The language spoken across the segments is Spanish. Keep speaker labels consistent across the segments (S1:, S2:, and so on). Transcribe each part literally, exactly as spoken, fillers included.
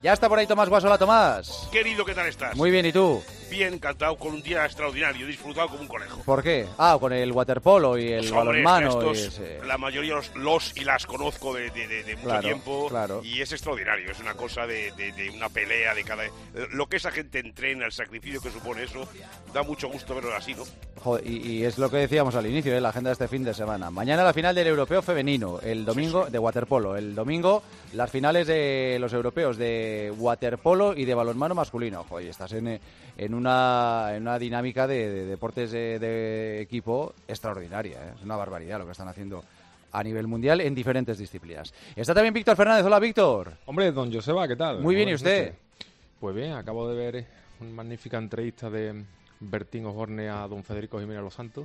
S1: Ya está por ahí Tomás Guasola. Tomás.
S2: Querido, ¿qué tal estás?
S1: Muy bien, ¿y tú?
S2: Bien, encantado, con un día extraordinario, disfrutado como un conejo.
S1: ¿Por qué? Ah, con el waterpolo y el
S2: Pues, hombre,
S1: balonmano.
S2: es que estos,
S1: y ese...
S2: La mayoría los, los y las conozco de, de, de, de mucho
S1: claro,
S2: tiempo
S1: claro.
S2: Y es extraordinario, es una cosa de, de, de una pelea de cada... Lo que esa gente entrena, el sacrificio que supone eso, da mucho gusto verlo así, ¿no?
S1: Joder, y, y es lo que decíamos al inicio, ¿eh? La agenda de este fin de semana. Mañana la final del europeo femenino, el domingo de waterpolo, el domingo las finales de los europeos de waterpolo y de balonmano masculino. Joder, estás en, en, una, en una dinámica de, de deportes de, de equipo extraordinaria, ¿eh? Es una barbaridad lo que están haciendo a nivel mundial en diferentes disciplinas. Está también Víctor Fernández. Hola, Víctor.
S3: Hombre, don Joseba, ¿qué tal?
S1: Muy bien, ¿y usted?
S3: Pues bien, acabo de ver una magnífica entrevista de Bertín Osborne a don Federico Jiménez Los Santos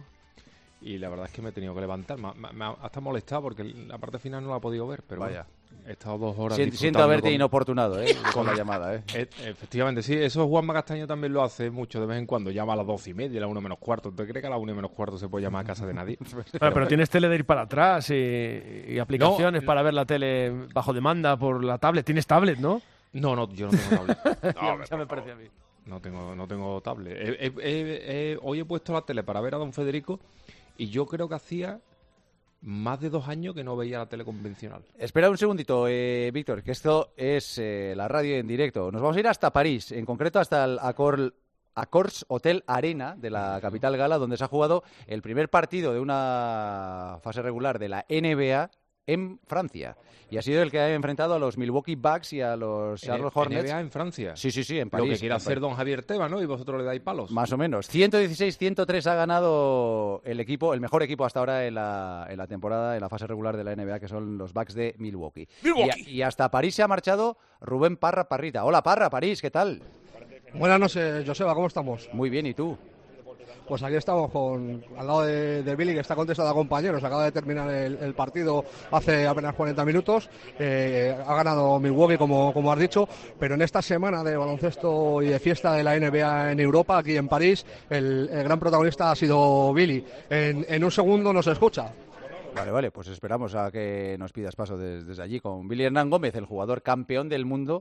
S3: y la verdad es que me he tenido que levantar. Me, me, me ha hasta molestado porque la parte final no la he podido ver, pero
S1: vaya.
S3: Bueno, he estado dos horas
S1: Siento, siento haberte con... inoportunado, ¿eh? Con la llamada, ¿eh?
S3: E efectivamente, sí. Eso Juanma Castaño también lo hace mucho de vez en cuando. Llama a las doce y media, a la una menos cuarto. ¿Usted cree que a la una menos cuarto se puede llamar a casa de nadie?
S4: Claro, pero, pero tienes tele de ir para atrás y, y aplicaciones no, para ver la tele bajo demanda por la tablet. ¿Tienes tablet, no?
S3: No, no, yo no tengo tablet.
S4: no, ya, ya me parece a mí.
S3: No tengo, no tengo tablet. He, he, he, he, hoy he puesto la tele para ver a don Federico y yo creo que hacía más de dos años que no veía la tele convencional.
S1: Espera un segundito, eh, Víctor, que esto es eh, la radio en directo. Nos vamos a ir hasta París, en concreto hasta el Accor, Accors Hotel Arena de la capital gala, donde se ha jugado el primer partido de una fase regular de la N B A en Francia. Y ha sido el que ha enfrentado a los Milwaukee Bucks y a los Charlotte Hornets.
S3: ¿N B A en Francia?
S1: Sí, sí, sí, en París.
S3: Lo que quiere hacer don Javier Tebas, ¿no? Y vosotros le dais palos.
S1: Más o menos. ciento dieciséis a ciento tres ha ganado el equipo, el mejor equipo hasta ahora en la, en la temporada, en la fase regular de la N B A, que son los Bucks de Milwaukee.
S2: Milwaukee.
S1: Y, y hasta París se ha marchado Rubén Parra Parrita. Hola, Parra, París, ¿qué tal?
S5: Buenas noches, Joseba, ¿cómo estamos?
S1: Muy bien, ¿y tú?
S5: Pues aquí estamos con al lado de, de Billy, que está contestado a compañeros. Acaba de terminar el, el partido hace apenas cuarenta minutos. Eh, ha ganado Milwaukee, como, como has dicho, pero en esta semana de baloncesto y de fiesta de la N B A en Europa, aquí en París, el, el gran protagonista ha sido Billy. En, en un segundo nos escucha.
S1: Vale, vale, pues esperamos a que nos pidas paso desde, desde allí con Billy Hernán Gómez, el jugador campeón del mundo,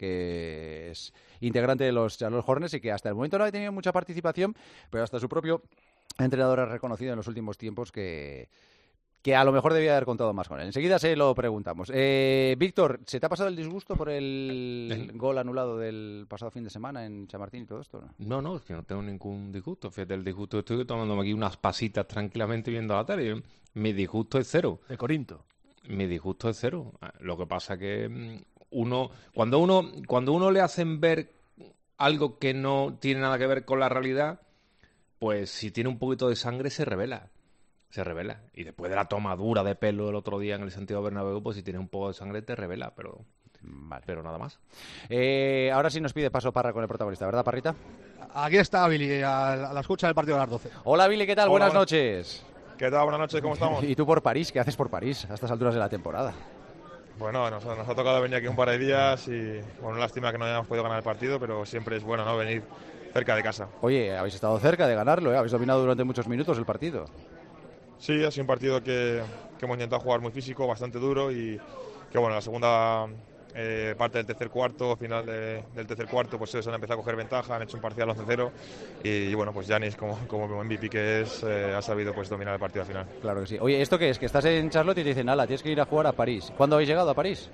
S1: que es integrante de los Charlotte Hornets y que hasta el momento no ha tenido mucha participación, pero hasta su propio entrenador ha reconocido en los últimos tiempos que, que a lo mejor debía haber contado más con él. Enseguida se lo preguntamos. Eh, Víctor, ¿se te ha pasado el disgusto por el ¿Eh? gol anulado del pasado fin de semana en Chamartín y todo esto? ¿no?
S3: no, no, es que no tengo ningún disgusto. Fíjate, el disgusto, estoy tomándome aquí unas pasitas tranquilamente viendo la tele. Mi disgusto es cero.
S4: De Corinto.
S3: Mi disgusto es cero. Lo que pasa que uno, cuando uno, cuando uno le hacen ver algo que no tiene nada que ver con la realidad, pues si tiene un poquito de sangre se revela. Se revela. Y después de la tomadura de pelo el otro día en el Santiago Bernabéu, pues si tienes un poco de sangre te revela, pero, vale. pero nada más.
S1: Eh, ahora sí nos pide paso Parra con el protagonista, ¿verdad, Parrita?
S5: Aquí está Billy, a la, a la escucha del partido de las doce.
S1: Hola, Billy, ¿qué tal?
S6: Hola,
S1: buenas,
S6: buenas
S1: noches.
S6: ¿Qué tal? Buenas noches, ¿cómo estamos?
S1: ¿Y tú por París? ¿Qué haces por París a estas alturas de la temporada?
S6: Bueno, nos, nos ha tocado venir aquí un par de días y, bueno, lástima que no hayamos podido ganar el partido, pero siempre es bueno, ¿no?, venir cerca de casa.
S1: Oye, habéis estado cerca de ganarlo, ¿eh? Habéis dominado durante muchos minutos el partido.
S6: Sí, ha sido un partido que, que hemos intentado jugar muy físico, bastante duro y que, bueno, la segunda eh, parte del tercer cuarto, final de, del tercer cuarto, pues ellos han empezado a coger ventaja, han hecho un parcial once cero y, y bueno, pues Giannis, como, como M V P que es, eh, ha sabido pues dominar el partido al final.
S1: Claro que sí. Oye, ¿esto qué es? Que estás en Charlotte y te dicen, ala, tienes que ir a jugar a París. ¿Cuándo habéis llegado a París?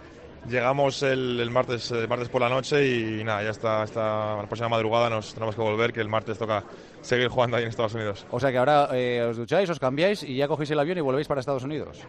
S6: Llegamos el, el, martes, el martes por la noche y nada, ya está, está la próxima madrugada nos tenemos que volver, que el martes toca seguir jugando ahí en Estados Unidos.
S1: O sea que ahora eh, os ducháis, os cambiáis y ya cogéis el avión y volvéis para Estados Unidos.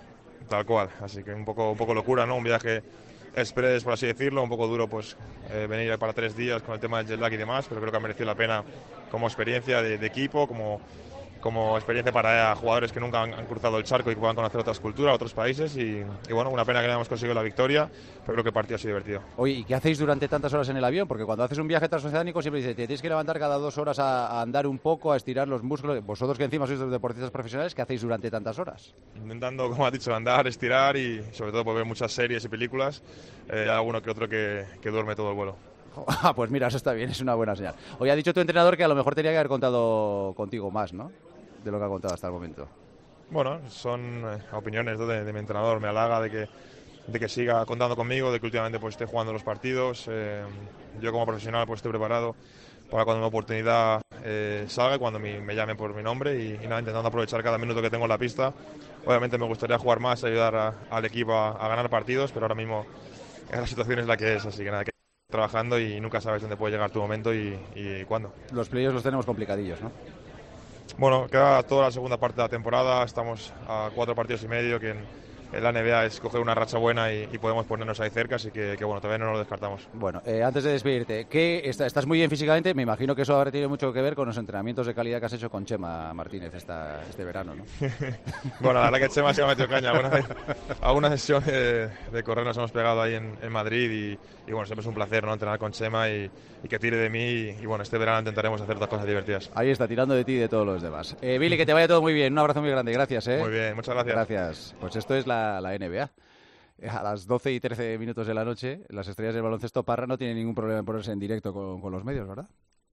S6: Tal cual, así que un poco, un poco locura, ¿no? Un viaje express, por así decirlo, un poco duro, pues eh, venir para tres días con el tema del jet lag y demás, pero creo que ha merecido la pena como experiencia de, de equipo, como... como experiencia para jugadores que nunca han, han cruzado el charco y que puedan conocer otras culturas, otros países y, y bueno, una pena que no hayamos conseguido la victoria, pero creo que el partido ha sido divertido.
S1: Oye, ¿y qué hacéis durante tantas horas en el avión? Porque cuando haces un viaje transoceánico siempre dices, te tienes que levantar cada dos horas a, a andar un poco, a estirar los músculos. Vosotros que encima sois deportistas profesionales, ¿qué hacéis durante tantas horas?
S6: Intentando, como has dicho, andar, estirar y sobre todo por ver muchas series y películas, eh, hay alguno que otro que, que duerme todo el vuelo.
S1: Ah, pues mira, eso está bien, es una buena señal. Hoy ha dicho tu entrenador que a lo mejor tenía que haber contado contigo más, ¿no?, de lo que ha contado hasta el momento.
S6: Bueno, son eh, opiniones, ¿no?, de, de mi entrenador. Me halaga de que de que siga contando conmigo, de que últimamente pues esté jugando los partidos. Eh, yo como profesional pues estoy preparado para cuando mi oportunidad eh, salga y cuando mi, me llamen por mi nombre y, y nada, intentando aprovechar cada minuto que tengo en la pista. Obviamente me gustaría jugar más, ayudar a, al equipo a, a ganar partidos, pero ahora mismo la situación es la que es, así que nada, que trabajando y nunca sabes dónde puede llegar tu momento y, y cuándo.
S1: Los playoffs los tenemos complicadillos, ¿no?
S6: Bueno, queda toda la segunda parte de la temporada, estamos a cuatro partidos y medio, que en, en la N B A es coger una racha buena y, y podemos ponernos ahí cerca, así que, que bueno, todavía no lo descartamos.
S1: Bueno, eh, antes de despedirte, ¿qué, está, estás muy bien físicamente, me imagino que eso habrá tenido mucho que ver con los entrenamientos de calidad que has hecho con Chema Martínez esta, este verano, ¿no?
S6: Bueno, la verdad que Chema se ha metido caña. Alguna, alguna sesión de, de correr nos hemos pegado ahí en, en Madrid y, y bueno, siempre es un placer, ¿no?, entrenar con Chema y, y que tire de mí y, y bueno, este verano intentaremos hacer otras cosas divertidas.
S1: Ahí está, tirando de ti y de todos los demás. Eh, Billy, que te vaya todo muy bien, un abrazo muy grande, gracias, ¿eh?
S6: Muy bien, muchas gracias.
S1: Gracias. Pues esto es la, la N B A. A las doce y trece minutos de la noche, las estrellas del baloncesto, Parra no tiene ningún problema en ponerse en directo con, con los medios, ¿verdad?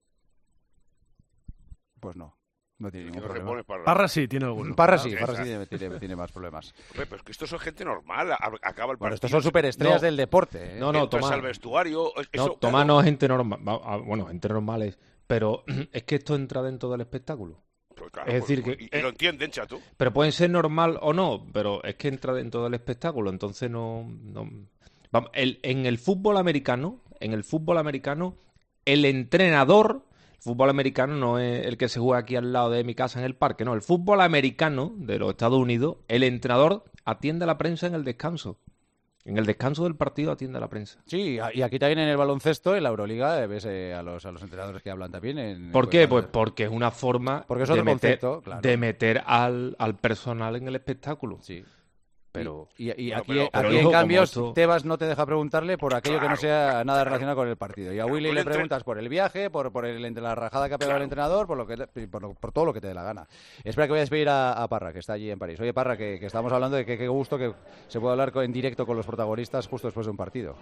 S1: Pues no, no tiene ningún problema.
S4: Parra? Parra sí, tiene alguno.
S1: Parra sí, Parra sí tiene, tiene, tiene más problemas.
S2: Hombre, pero es que estos son gente normal, a- acaba el partido.
S1: Bueno, estos son superestrellas
S3: No.
S1: del deporte, ¿eh?
S3: No, no,
S2: Entras
S3: Tomás.
S2: al vestuario, eso,
S3: No, Tomás no es gente normal. Va- ah, Bueno, gente normales. Pero es que esto entra dentro del espectáculo.
S2: Pues claro,
S3: es decir
S2: pues,
S3: que-
S2: y, y lo entienden, chato.
S3: Pero pueden ser normal o no, pero es que entra dentro del espectáculo, entonces no... no- Vamos, el- en el fútbol americano, en el fútbol americano, el entrenador, el fútbol americano no es el que se juega aquí al lado de mi casa en el parque, no, el fútbol americano de los Estados Unidos, el entrenador atiende a la prensa en el descanso. En el descanso del partido atiende a la prensa.
S1: Sí, y aquí también en el baloncesto, en la Euroliga, eh, ves eh, a, los, a los entrenadores que hablan también. En,
S3: ¿Por qué? Pues porque es una forma
S1: Porque es
S3: de,
S1: otro
S3: meter,
S1: concepto, claro.
S3: de meter al, al personal en el espectáculo.
S1: Sí.
S3: Pero...
S1: Y, y- y
S2: Bueno,
S1: aquí,
S2: pero-
S3: pero,
S1: aquí
S3: hijo,
S1: en cambio,
S3: como esto-
S1: Tebas no te deja preguntarle por aquello que no
S2: Claro,
S1: sea nada
S2: claro.
S1: relacionado con el partido. Y a Willy
S2: Pues
S1: le
S2: entre-
S1: preguntas por el viaje, por, por el, entre la rajada que ha pegado
S2: Claro.
S1: el entrenador, por, lo que, por, lo- por todo lo que te dé la gana. Espera que voy a despedir a, a Parra, que está allí en París. Oye, Parra, que, que estamos hablando de que qué gusto que se pueda hablar con- en directo con los protagonistas justo después de un partido.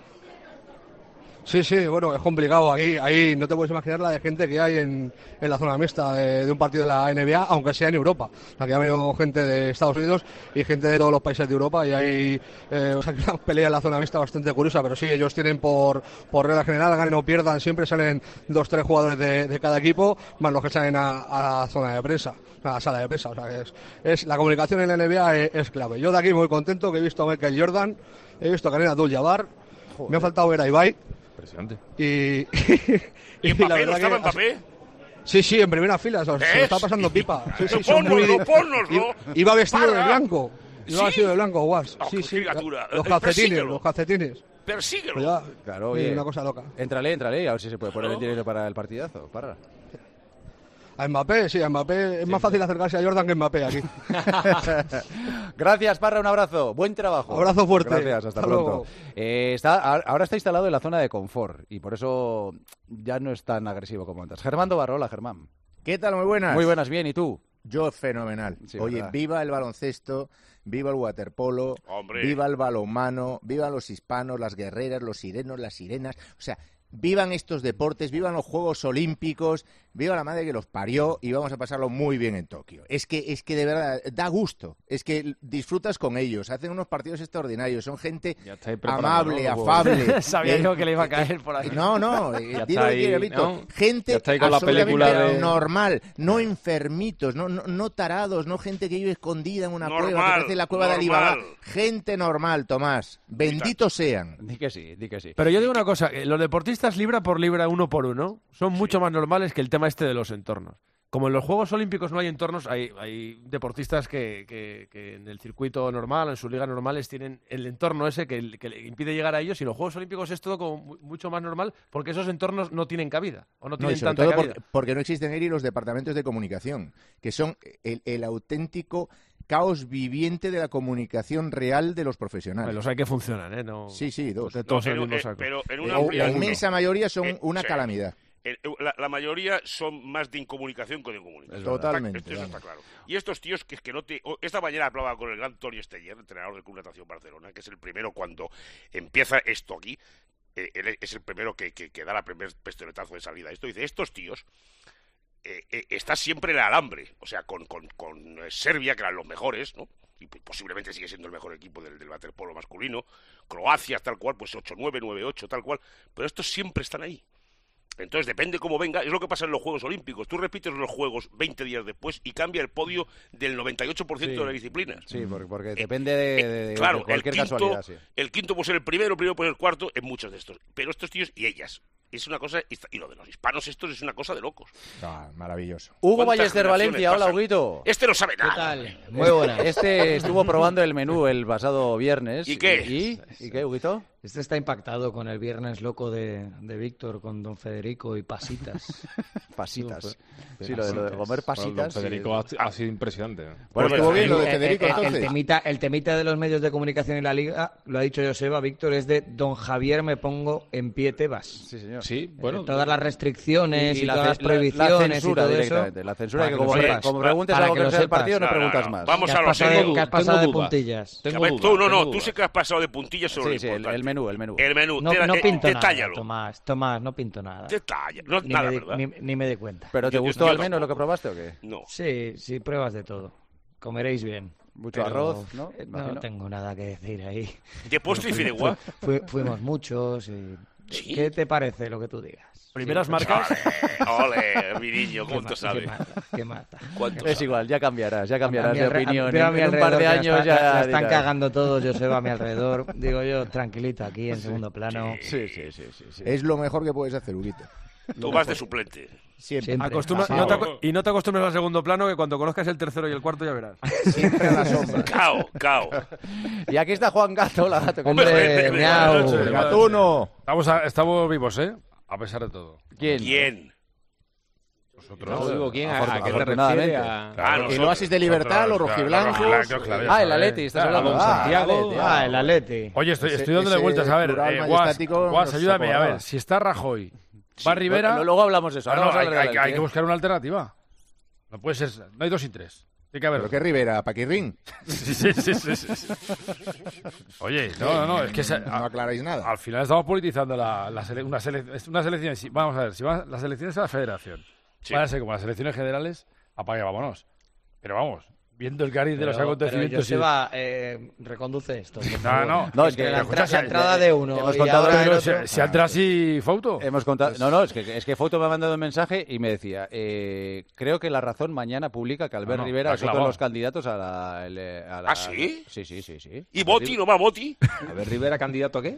S5: Sí, sí, bueno, es complicado. Ahí, ahí no te puedes imaginar la de gente que hay en, en la zona mixta de, de un partido de la N B A, aunque sea en Europa. Aquí ha venido gente de Estados Unidos y gente de todos los países de Europa y hay eh, o sea, una pelea en la zona mixta bastante curiosa, pero sí, ellos tienen por, por regla general, ganen o pierdan, siempre salen dos, tres jugadores de, de cada equipo, más los que salen a, a la zona de prensa, a la sala de prensa. O sea, que es, es, la comunicación en la N B A es, es clave. Yo de aquí muy contento que he visto a Michael Jordan, he visto a Kareem Abdul-Jabbar, me ha faltado ver a Ibai.
S3: Impresionante.
S5: Y,
S2: ¿Y
S5: y
S2: Mbappé?
S5: la
S2: ¿No
S5: verdad
S2: estaba
S5: que-
S2: Mbappé?
S5: Sí, sí, en primera fila, o sea, se lo
S2: ¿Ves?
S5: está pasando pipa. Sí, sí,
S2: Pero
S5: son muy...
S2: pónnoslo, pónnoslo.
S5: Iba vestido de
S2: Para.
S5: blanco. Iba
S2: ¿Sí?
S5: vestido de blanco, guas.
S2: Oh,
S5: Sí,
S2: qué
S5: sí.
S2: criatura.
S5: Los
S2: Eh,
S5: calcetines,
S2: persíguelo.
S5: los calcetines.
S2: Persíguelo.
S5: Pues ya,
S1: Claro,
S5: sí,
S1: oye.
S5: una cosa loca.
S1: Entrale, entrale, a ver si se puede poner
S2: Claro.
S1: el dinero para el partidazo, Parra.
S5: A Mbappé, sí, a Mbappé es más fácil acercarse a Jordan que a Mbappé aquí.
S1: Gracias, Parra, un abrazo. Buen trabajo.
S5: Abrazo fuerte.
S1: Gracias, hasta,
S5: Hasta
S1: pronto.
S5: luego.
S1: Eh, está, a- ahora está instalado en la zona de confort y por eso ya no es tan agresivo como antes. Germán Dobarro, hola, Germán.
S7: ¿Qué tal? Muy buenas.
S1: Muy buenas, bien, ¿y tú?
S7: Yo fenomenal.
S1: Sí,
S7: Oye,
S1: ¿verdad?
S7: viva el baloncesto, viva el waterpolo,
S2: Hombre.
S7: viva el balonmano, viva los hispanos, las guerreras, los sirenos, las sirenas. O sea, vivan estos deportes, vivan los Juegos Olímpicos, viva la madre que los parió y vamos a pasarlo muy bien en Tokio. Es que, es que de verdad da gusto, es que disfrutas con ellos, hacen unos partidos extraordinarios, son gente
S3: Ya estáis preparando,
S7: amable,
S3: ¿no?
S7: afable.
S4: Sabía
S7: Eh,
S4: yo que le iba a caer por ahí.
S7: No, no, eh,
S3: Ya
S7: di
S3: está
S7: lo que
S3: ahí,
S7: quieras, Víctor.
S3: ¿no?
S7: Gente
S3: Ya está ahí con la película
S7: absolutamente
S3: de-
S7: normal, no enfermitos, no, no, no tarados, no gente que vive escondida en una
S2: Normal,
S7: cueva, que parece la cueva
S2: normal.
S7: de Alibaba. Gente normal, Tomás. Benditos sean.
S1: Di que sí, di que sí.
S4: Pero yo digo una cosa, que los deportistas libra por libra, uno por uno, son mucho más normales que el tema este de los entornos. Como en los Juegos Olímpicos no hay entornos, hay, hay deportistas que, que- que en el circuito normal, en sus ligas normales, tienen el entorno ese que, que le impide llegar a ellos, y en los Juegos Olímpicos es todo como mu- mucho más normal porque esos entornos no tienen cabida, o no
S7: No,
S4: tienen
S7: y sobre
S4: tanta
S7: todo
S4: cabida.
S7: porque, porque no existen ahí los departamentos de comunicación, que son el, el auténtico caos viviente de la comunicación real de los profesionales.
S4: Pues los hay que funcionan, ¿eh? No,
S7: Sí, sí, dos.
S4: de todos
S2: No,
S4: en el
S2: en-
S4: mismo
S2: eh,
S4: saco.
S2: pero en
S7: Eh,
S2: una...
S7: la
S2: en-
S7: inmensa mayoría son
S2: Eh,
S7: una
S2: sí.
S7: calamidad.
S2: Eh, eh, La, la mayoría son más de incomunicación que de incomunicación.
S7: Totalmente,
S2: Está- esto
S7: vamos.
S2: está claro. Y estos tíos que, que no te... o- Esta mañana hablaba con el gran Tony Steyer, entrenador del Club Natación Barcelona, que es el primero cuando empieza esto aquí, eh, él es el primero que, que, que da la primer pistoletazo de salida. Esto dice, estos tíos... Eh, eh, está siempre el alambre, o sea, con, con, con Serbia, que eran los mejores, ¿no? y posiblemente sigue siendo el mejor equipo del, del waterpolo masculino, Croacia tal cual, pues ocho nueve, nueve ocho tal cual, pero estos siempre están ahí. Entonces depende cómo venga, es lo que pasa en los Juegos Olímpicos, tú repites los Juegos veinte días después y cambia el podio del noventa y ocho por ciento
S1: Sí.
S2: de las disciplinas.
S1: Sí, porque, porque depende de,
S2: Eh,
S1: de- de
S2: claro,
S1: cualquier
S2: el quinto,
S1: casualidad. Sí.
S2: el quinto puede ser el primero, el primero puede ser el cuarto, en muchos de estos. Pero estos tíos y ellas, es una cosa, y lo de los hispanos estos es una cosa de locos.
S7: Ah, maravilloso.
S1: Hugo
S2: ¿Cuántas
S1: Ballester
S2: generaciones
S1: Valencia, hola
S2: pasan?
S1: Huguito.
S2: Este no sabe
S8: ¿Qué
S2: nada.
S8: tal? Muy buenas.
S1: Este estuvo probando el menú el pasado viernes.
S2: ¿Y qué?
S1: ¿Y, ¿Y qué, Huguito?
S8: Este está impactado con el viernes loco de, de Víctor, con don Federico y pasitas.
S1: Pasitas. Sí, lo de, lo de comer pasitas.
S3: Don Federico ha, ha sido impresionante.
S7: Pues
S2: Bueno,
S7: estuvo bien lo de
S8: Eh,
S7: Federico,
S8: eh, eh,
S7: entonces.
S8: El temita, el temita de los medios de comunicación y la liga, lo ha dicho Joseba, Víctor, es de don Javier me pongo en pie Tebas.
S1: Sí, señor.
S3: Sí, bueno.
S8: Todas las restricciones y,
S1: la,
S8: todas las
S1: ce- la-
S8: prohibiciones
S1: la
S8: y
S1: censura
S8: todo eso.
S1: directamente. La censura
S8: Para
S1: que
S8: que lo
S1: como,
S8: sepas.
S1: como preguntes
S8: Para
S1: algo
S8: que
S1: que
S8: lo
S1: no sea del
S8: sepas.
S1: partido, no
S2: No, no,
S1: preguntas
S2: no.
S1: más.
S2: Vamos
S8: Que
S2: a
S8: has
S2: lo
S8: pasado,
S2: serio.
S8: que has
S3: Tengo
S8: pasado de
S3: duda.
S8: puntillas.
S3: Tengo
S2: A ver,
S3: duda,
S2: tú, no, no,
S3: tengo
S2: tú
S3: duda.
S2: sí que has pasado de puntillas sobre
S1: Sí,
S2: lo
S1: sí, el,
S2: importante.
S1: el menú, el menú.
S2: El menú,
S8: No,
S2: te-
S8: no
S2: eh,
S8: pinto nada,
S2: detállalo.
S8: Tomás, Tomás, no pinto nada.
S2: Detalla, no,
S8: Ni,
S2: nada,
S8: me di,
S2: ¿verdad?
S8: ni, ni me di cuenta.
S1: ¿Pero te
S2: Yo-
S1: gustó
S2: yo
S1: al menos lo que
S2: tampoco.
S1: probaste o qué?
S2: No.
S8: Sí, sí, pruebas de todo. Comeréis bien.
S1: Mucho
S8: Pero,
S1: arroz, ¿no?
S8: eh,
S1: Imagino.
S8: No tengo nada que decir ahí.
S2: De postre y fideuá.
S8: Fui- fuimos muchos y...
S2: Sí.
S8: ¿Qué te parece lo que tú digas?
S4: Primeras marcas.
S2: Ole, mi niño,
S8: ¿Qué
S2: ¿cuánto
S8: ma-
S2: sabe?
S8: ¿Qué mata? ¿Qué mata?
S2: ¿Cuánto
S1: Es
S2: sabe?
S1: igual, ya cambiarás, ya
S8: A
S1: cambiarás
S8: mi
S1: de
S8: alre- a-
S1: opinión.
S8: veo a
S1: En,
S8: mi
S1: en un par de
S8: alrededor que la
S1: años
S8: está-
S1: ya
S8: la están
S1: dirás.
S8: cagando todos, Joseba, a mi alrededor. Digo yo, tranquilito, aquí en segundo plano.
S1: Sí, sí, sí, sí, sí.
S7: Es lo mejor que puedes hacer, Huguito.
S2: Tú vas de suplente.
S7: Siempre.
S8: Siempre.
S4: Acostumbra- y, no te, aco- y no te acostumbres al segundo plano, que cuando conozcas el tercero y el cuarto ya verás.
S7: Siempre a la sombra.
S2: Cao, cao.
S1: Y aquí está Juan Gato, la gato. ¿qué
S8: Hombre,
S1: tal?
S8: miau.
S4: noches.
S7: ¡Gatuno!
S4: Estamos, a- estamos vivos, ¿eh? A pesar de todo.
S1: ¿Quién?
S2: ¿Quién?
S4: Nosotros.
S3: No digo quién, ¿a, a qué te
S1: Afortunadamente.
S3: refieres? A-
S2: Ah,
S7: ¿El
S2: nosotros.
S7: Oasis de Libertad, los rojiblancos?
S4: rojiblancos, claro, ya
S1: Ah, el
S4: sabes.
S1: Atleti, estás
S4: Ah,
S1: hablando.
S3: don
S1: Ah,
S3: Santiago.
S1: Atleti,
S8: Ah, el Atleti.
S4: Oye, estoy,
S7: Ese-
S4: estoy dándole
S7: ese
S4: vueltas. A ver,
S7: plural
S4: eh, Guas,
S7: majestático
S4: Guas,
S7: nos
S4: ayúdame. A
S7: acordaba.
S4: ver, si está Rajoy, va Rivera.
S1: Luego hablamos de eso.
S4: Ah,
S1: ahora
S4: no,
S1: vamos a
S4: hay,
S1: hablar del
S4: hay- hay
S1: Atleti,
S4: que
S1: ¿eh?
S4: buscar una alternativa. No puede ser. No hay dos y tres. Tiene que haber.
S7: ¿Pero qué Rivera? ¿Paquirrín?
S4: Sí, sí, sí, sí, sí. Oye, no, no, no. Es que se-
S7: No
S4: a-
S7: aclaráis nada.
S4: al final estamos politizando la, la sele- una, sele- es una selección. si- Vamos a ver, si van las elecciones a la federación,
S2: Sí.
S4: van a ser como las elecciones generales, apague, vámonos. Pero vamos, viendo el cariz de los
S8: Pero, pero
S4: acontecimientos. y-
S8: Joseba, eh, reconduce esto. por
S4: No,
S8: favor.
S4: no.
S1: No, es que-
S8: Entre la,
S1: escucha,
S8: entra-
S1: si-
S8: la entrada de uno
S1: hemos
S8: y
S1: contado
S8: ahora
S1: que
S8: el
S4: Pero
S8: otro.
S4: si, si entras y foto.
S1: Hemos contado... No, no, es que, es que Foto me ha mandado un mensaje y me decía, eh, creo que La Razón mañana publica que Albert
S4: No, no,
S1: Rivera
S4: la
S1: es otro de
S4: clavó.
S1: los candidatos a la... el, eh, a la-
S2: ¿Ah, sí?
S1: Sí, sí, sí, sí.
S2: ¿Y Boti? ¿No va Boti?
S3: A ver, Rivera, ¿candidato a qué?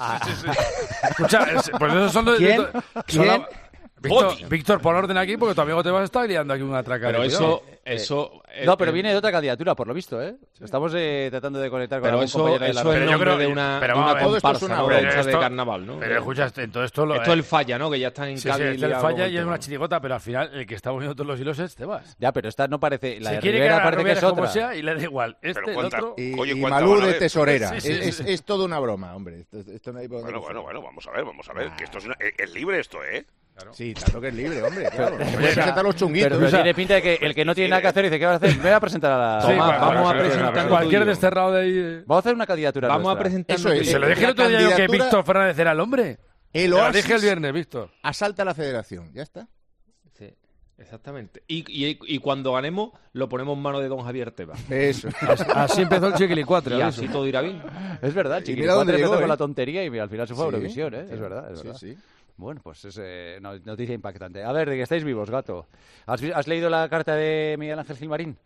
S4: Escucha, es- pues esos son los...
S8: ¿Quién?
S4: son
S8: ¿Quién?
S4: la- Víctor,
S2: Boti.
S4: Víctor, pon orden aquí porque tu amigo te vas a estar liando aquí una traca.
S3: Pero
S4: de
S3: eso...
S4: cuidado.
S3: eso eh,
S1: No, pero
S3: eh,
S1: viene de otra candidatura, por lo visto, ¿eh? Estamos eh, tratando de conectar con
S3: Pero
S1: algún
S3: eso,
S1: compañero de la
S3: eso es
S4: Pero
S3: el
S4: yo
S3: nombre
S4: creo-
S3: de una,
S4: pero
S3: de
S4: vamos
S3: una
S4: a ver,
S7: todo esto es
S3: comparsa,
S7: una
S3: ¿no?
S7: broma.
S3: Hecha
S4: Esto-
S3: de carnaval, ¿no?
S4: Pero escucha, en todo esto... Lo,
S3: Esto es el falla, ¿no? Que ya están en
S4: Sí, sí,
S3: Cádiz
S4: esto es el
S3: liados
S4: falla
S3: con el
S4: y es
S3: tema.
S4: una chirigota, pero al final el que está moviendo todos los hilos es Tebas.
S1: Ya, pero esta no parece... La
S4: Se
S1: de
S4: quiere
S1: Rivera
S4: quedar a
S1: parece que
S4: Rivera
S1: es
S4: como
S1: otra.
S4: sea y le da igual. Este,
S2: Pero
S4: el
S2: cuenta-
S4: otro...
S7: Y,
S2: Oye,
S7: y
S2: ¿cuánta
S7: Malú
S2: van a
S7: de
S2: ver?
S7: tesorera.
S4: Sí, sí,
S7: es,
S4: sí.
S7: es- es toda una broma, hombre. Esto, esto no hay por dónde
S2: Bueno, bueno,
S7: cogerlo.
S2: bueno, vamos a ver, vamos a ver. Que esto es, una- es- es libre esto, ¿eh?
S7: Sí, claro que es libre, hombre. Claro. Se puede presentar los chunguitos.
S1: Pero, pero
S7: o sea,
S1: tiene pinta de que el que no tiene nada que hacer dice, ¿qué vas a hacer? Me voy a presentar a la...
S4: Sí,
S3: Toma,
S4: bueno,
S3: vamos
S4: bueno,
S3: a
S4: sí,
S3: presentar
S4: sí,
S3: tu
S4: cualquier
S3: guión.
S1: desterrado
S4: desterrado de ahí...
S1: Vamos a hacer una candidatura
S3: Vamos a
S1: nuestra.
S3: presentar
S7: Eso es.
S4: Se lo
S7: Eh,
S4: dije el
S7: la
S4: otro día yo que
S7: candidatura-
S4: Víctor Fernández era el hombre.
S7: el
S4: Te lo
S7: Oasis
S4: dije el viernes, Víctor.
S7: asalta a la federación. Ya está.
S3: Sí, exactamente. Y, y, y cuando ganemos, lo ponemos en manos de don Javier Tebas.
S7: Eso.
S4: Así empezó el Chiquilicuatre.
S3: Y así todo irá bien.
S1: Es verdad,
S7: Y
S1: Chiqui.
S7: mira dónde
S1: empezó
S7: llegó,
S1: con
S7: ¿eh?
S1: la tontería y al final se fue a
S7: Sí,
S1: Eurovisión, ¿eh? Es verdad, es
S7: Sí,
S1: verdad.
S7: sí.
S1: Bueno, pues es eh, no- noticia impactante. A ver, de que estáis vivos, gato. ¿Has, vi- has leído la carta de Miguel Ángel Gilmarín?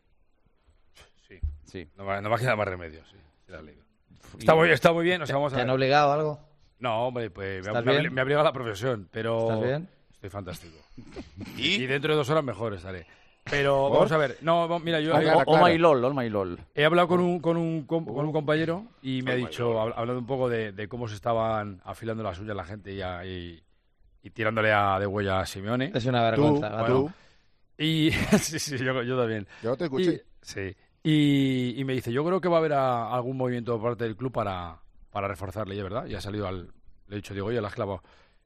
S4: Sí,
S1: Sí.
S4: no va, no va a quedar más remedio. Sí, sí la he leído. Está muy, está muy bien, o sea, vamos a
S8: ¿Te han
S4: ver.
S8: obligado a algo?
S4: No, hombre, pues me, ha-
S8: ¿Estás
S4: me, ha-
S8: bien?
S4: me ha obligado la profesión, pero...
S8: ¿Estás bien?
S4: Estoy fantástico. Y
S2: ¿Y?
S4: dentro de dos horas mejor estaré. Pero vamos a ver. No, va- mira, yo
S7: Ah,
S4: he,
S7: claro,
S1: Oh my lol, oh my lol.
S4: he hablado con un, con un, com- con un compañero y me ha
S2: Oh my
S4: dicho,
S2: God.
S4: hab- hablando un poco de, de cómo se estaban afilando las uñas la gente y, a- y, y tirándole a, de huella a Simeone.
S8: Es una
S7: Tú,
S8: vergüenza.
S4: bueno,
S8: gato.
S7: tú.
S4: Y sí, sí, yo, yo también.
S7: Yo te
S4: Y,
S7: escuché.
S4: sí. Y, y me dice, yo creo que va a haber a- algún movimiento por parte del club para, para reforzarle, y es verdad. Y ha salido al... Le he dicho, digo, oye, la has clavado.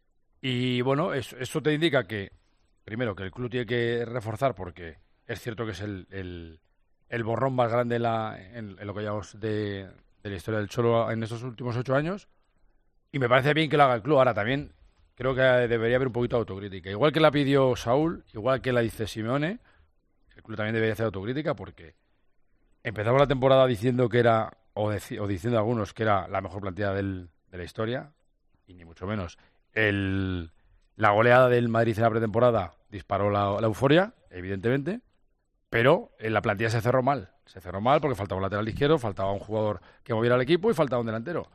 S4: Y bueno, eso, eso te indica que, primero, que el club tiene que reforzar porque es cierto que es el, el, el borrón más grande en, la, en, en lo que llamamos de, de la historia del Cholo en estos últimos ocho años. Y me parece bien que lo haga el club. Ahora también creo que debería haber un poquito de autocrítica. Igual que la pidió Saúl, igual que la dice Simeone, el club también debería hacer autocrítica porque
S9: empezamos la temporada diciendo que era, o, deci- o diciendo algunos que era la mejor plantilla del, de la historia, y ni mucho menos. El, la goleada del Madrid en la pretemporada disparó la, la euforia, evidentemente, pero en la plantilla se cerró mal. Se cerró mal porque faltaba un lateral izquierdo, faltaba un jugador que moviera el equipo y faltaba un delantero.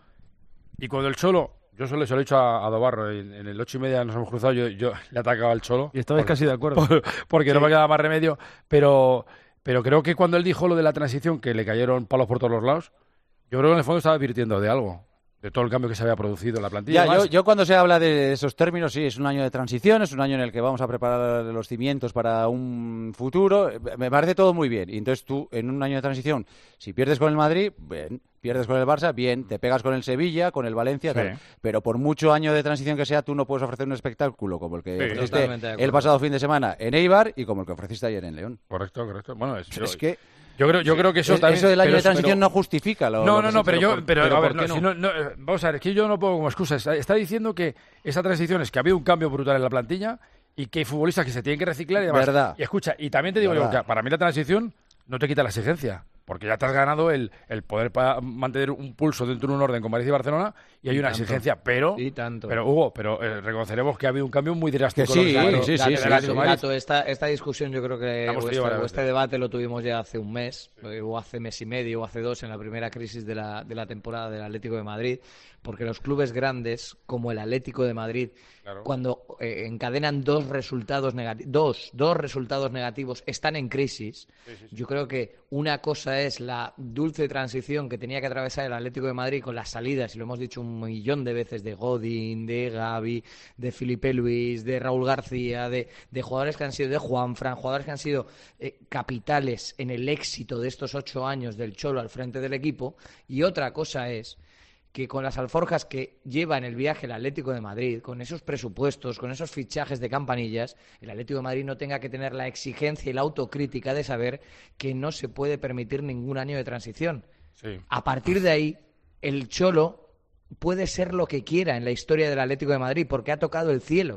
S9: Y cuando el Cholo, yo solo se lo he dicho a, a Dobarro, en, en el ocho y media nos hemos cruzado, yo, yo le atacaba al Cholo.
S4: Y estabais
S9: por,
S4: casi de acuerdo.
S9: por- porque
S4: Sí.
S9: no me quedaba más remedio, pero, pero creo que cuando él dijo lo de la transición, que le cayeron palos por todos los lados, yo creo que en el fondo estaba advirtiendo de algo, de todo el cambio que se había producido en la plantilla.
S1: Ya, yo,
S9: Además,
S1: yo cuando se habla de esos términos, sí, es un año de transición, es un año en el que vamos a preparar los cimientos para un futuro. Me parece todo muy bien. Y entonces tú, en un año de transición, si pierdes con el Madrid, bien. Pierdes con el Barça, bien. Te pegas con el Sevilla, con el Valencia,
S9: Sí.
S1: tal. Pero por mucho año de transición que sea, tú no puedes ofrecer un espectáculo como el que
S9: Sí,
S1: ofreciste
S8: totalmente de acuerdo.
S1: el pasado fin de semana en Eibar y como el que ofreciste ayer en León.
S9: Correcto, correcto. Bueno, es, yo,
S1: Es que
S9: yo creo, yo creo que eso
S1: es-
S9: también...
S1: eso del año
S9: pero
S1: de
S9: es-
S1: transición
S9: pero-
S1: no justifica lo
S9: No,
S1: lo
S9: no,
S1: que
S9: no,
S1: se-
S9: pero yo,
S3: por-
S9: pero,
S3: pero
S9: a ver,
S3: ¿por
S9: no,
S3: qué
S9: si
S3: no?
S9: no- no, eh, vamos a ver, es que yo no pongo como excusa. Está, está diciendo que esa transición es que ha habido un cambio brutal en la plantilla y que hay futbolistas que se tienen que reciclar y demás.
S1: Verdad.
S9: Y escucha, y también te digo yo,
S1: Verdad.
S9: que para mí la transición no te quita la exigencia, porque ya te has ganado el, el poder pa- mantener un pulso dentro de un orden con Madrid y Barcelona y hay
S8: Y
S9: una
S8: tanto.
S9: exigencia, pero...
S8: Y tanto.
S9: Pero Hugo, pero eh, reconoceremos que ha habido un cambio muy drástico.
S1: Que
S9: en lo
S1: sí,
S9: se ha hecho
S1: sí,
S9: de
S1: sí,
S9: la
S1: sí,
S9: Atlético
S1: sí.
S9: de Madrid.
S8: Gato, esta, esta discusión yo creo que
S9: La hemos
S8: o
S9: tenido
S8: este,
S9: varias
S8: o este
S9: veces.
S8: debate lo tuvimos ya hace un mes, eh, o hace mes y medio, o hace dos, en la primera crisis de la, de la temporada del Atlético de Madrid, porque los clubes grandes, como el Atlético de Madrid,
S9: Claro.
S8: cuando eh, encadenan dos resultados negativos, dos, dos resultados negativos, están en crisis. Yo creo que una cosa es la dulce transición que tenía que atravesar el Atlético de Madrid con las salidas, y lo hemos dicho un millón de veces, de Godín, de Gavi, de Felipe Luis, de Raúl García, de, de jugadores que han sido de Juanfran, jugadores que han sido eh, capitales en el éxito de estos ocho años del Cholo al frente del equipo. Y otra cosa es que con las alforjas que lleva en el viaje el Atlético de Madrid, con esos presupuestos, con esos fichajes de campanillas, el Atlético de Madrid no tenga que tener la exigencia y la autocrítica de saber que no se puede permitir ningún año de transición.
S9: Sí.
S8: A partir de ahí, el Cholo puede ser lo que quiera en la historia del Atlético de Madrid, porque ha tocado el cielo.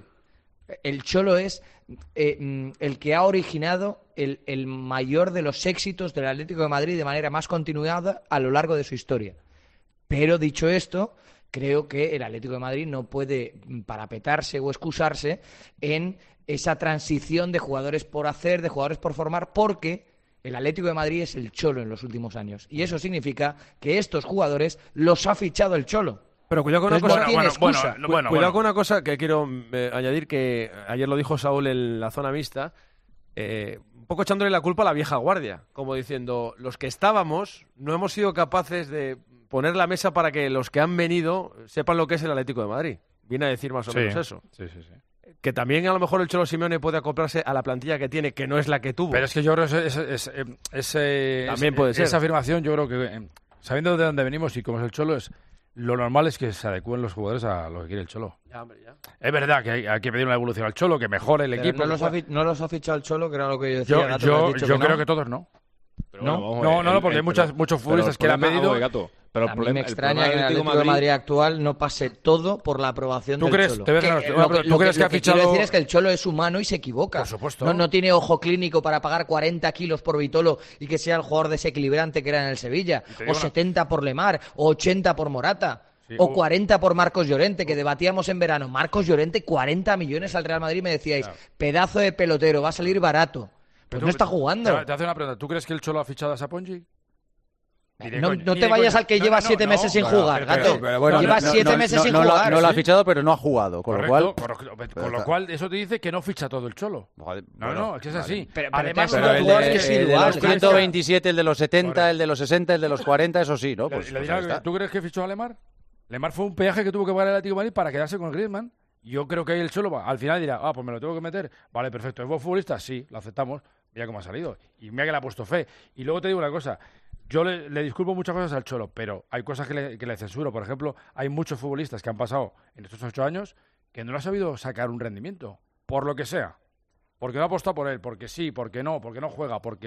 S8: El Cholo es eh, mm, el que ha originado el, el mayor de los éxitos del Atlético de Madrid de manera más continuada a lo largo de su historia. Pero dicho esto, creo que el Atlético de Madrid no puede parapetarse o excusarse en esa transición de jugadores por hacer, de jugadores por formar, porque el Atlético de Madrid es el Cholo en los últimos años. Y eso significa que estos jugadores los ha fichado el Cholo.
S4: Pero cuidado con una
S8: Entonces,
S4: cosa,
S8: no tiene
S9: bueno,
S8: excusa.
S9: bueno,
S4: Cu-
S9: bueno,
S4: cuidado
S9: bueno.
S4: con una cosa que quiero eh, añadir, que ayer lo dijo Saúl en la zona mixta, eh, un poco echándole la culpa a la vieja guardia, como diciendo, los que estábamos no hemos sido capaces de poner la mesa para que los que han venido sepan lo que es el Atlético de Madrid. Viene a decir más o
S9: Sí,
S4: menos eso.
S9: sí, sí, sí.
S4: Que también a lo mejor el Cholo Simeone puede acoplarse a la plantilla que tiene, que no es la que tuvo.
S9: Pero es que yo creo que es, es- es- eh, ese-
S4: También
S9: es-
S4: puede ser.
S9: esa afirmación, yo creo que eh, sabiendo de dónde venimos y cómo es el Cholo, es lo normal es que se adecúen los jugadores a lo que quiere el Cholo.
S4: Ya, hombre, ya.
S9: Es verdad que hay, hay que pedir una evolución al Cholo, que mejore el
S8: Pero
S9: equipo.
S8: no,
S9: que
S8: los ha,
S9: juegue.
S8: fi- no los ha fichado el Cholo, que era lo que yo decía.
S9: yo
S8: Gato,
S9: yo,
S8: me has dicho
S9: yo
S8: que
S9: creo
S8: no.
S9: que todos no.
S3: Pero
S8: ¿No?
S3: bueno, vamos a
S9: No,
S3: ver,
S9: no, no,
S3: el-
S9: porque hay
S3: el-
S9: muchas-
S3: pero-
S9: muchos
S3: pero
S9: futbolistas
S3: el
S9: que le han
S3: problema-
S9: pedido-
S3: oye, Gato, pero el
S8: a mí
S3: problema-
S8: me
S3: el
S8: extraña
S3: problema
S8: que en el
S3: del
S8: Atlético de Madrid actual no pase todo por la aprobación
S9: ¿Tú
S8: del
S9: crees-
S8: Cholo.
S9: te voy a
S8: Que,
S9: hacer-
S8: eh,
S9: te voy a-
S8: lo que-
S9: ¿tú
S8: lo
S9: crees
S8: que-
S9: que ha
S8: lo que
S9: fichado-
S8: quiero decir es que el Cholo es humano y se equivoca.
S9: Por supuesto.
S8: No, no tiene ojo clínico para pagar cuarenta kilos por Vitolo y que sea el jugador desequilibrante que era en el Sevilla,
S9: Y te
S8: o
S9: digo una-
S8: setenta por Lemar, o ochenta por Morata.
S9: Sí,
S8: o
S9: o-
S8: cuarenta por Marcos Llorente, que debatíamos en verano. Marcos Llorente, cuarenta millones al Real Madrid, me decíais,
S9: Claro.
S8: pedazo de pelotero, va a salir barato. Pues
S9: Pero
S8: no
S9: tú-
S8: está jugando.
S9: Te, te hace una pregunta. ¿Tú crees que el Cholo ha fichado a Sapongi? Ni de
S8: No,
S9: coña,
S8: no
S9: ni
S8: te
S9: de
S8: vayas
S9: coña.
S8: al que
S9: No,
S8: lleva
S9: no, no,
S8: siete
S9: no,
S8: meses sin
S9: pero-
S8: jugar,
S9: pero-
S8: gato.
S1: Pero bueno,
S8: lleva
S1: no-
S8: siete
S1: no-
S8: meses
S1: no-
S8: sin
S1: no,
S8: jugar.
S1: No lo ha
S8: Sí.
S1: fichado, pero no ha jugado. Con lo
S9: Correcto,
S1: cual.
S9: correcto. Con
S1: Pero
S9: lo
S1: está-
S9: cual, eso te dice que no ficha todo el Cholo.
S1: Joder,
S9: No,
S1: bueno,
S9: no, es que es
S1: vale.
S9: así.
S8: Pero- pero
S9: Además,
S8: te has
S1: Pero
S8: Los
S1: el
S8: jugadores
S1: de,
S8: que
S1: el de
S8: igual,
S1: los
S8: gato.
S1: ciento veintisiete, el de los setenta,
S9: Correcto.
S1: el de los sesenta, el de los cuarenta, eso sí, ¿no? Pues,
S9: Le- le
S1: pues
S9: dirá-
S1: ahí está.
S9: ¿Tú crees que fichó a Lemar? Lemar fue un peaje que tuvo que pagar el Atlético de Madrid para quedarse con Griezmann. Yo creo que ahí el Cholo va- al final dirá, ah, pues me lo tengo que meter. Vale, perfecto. ¿Es buen futbolista? Sí, lo aceptamos. Mira cómo ha salido. Y mira que le ha puesto fe. Y luego te digo una cosa. Yo le, le disculpo muchas cosas al Cholo, pero hay cosas que le, que le censuro. Por ejemplo, hay muchos futbolistas que han pasado en estos ocho años que no le ha sabido sacar un rendimiento, por lo que sea. Porque no ha apostado por él, porque sí, porque no, porque no juega, porque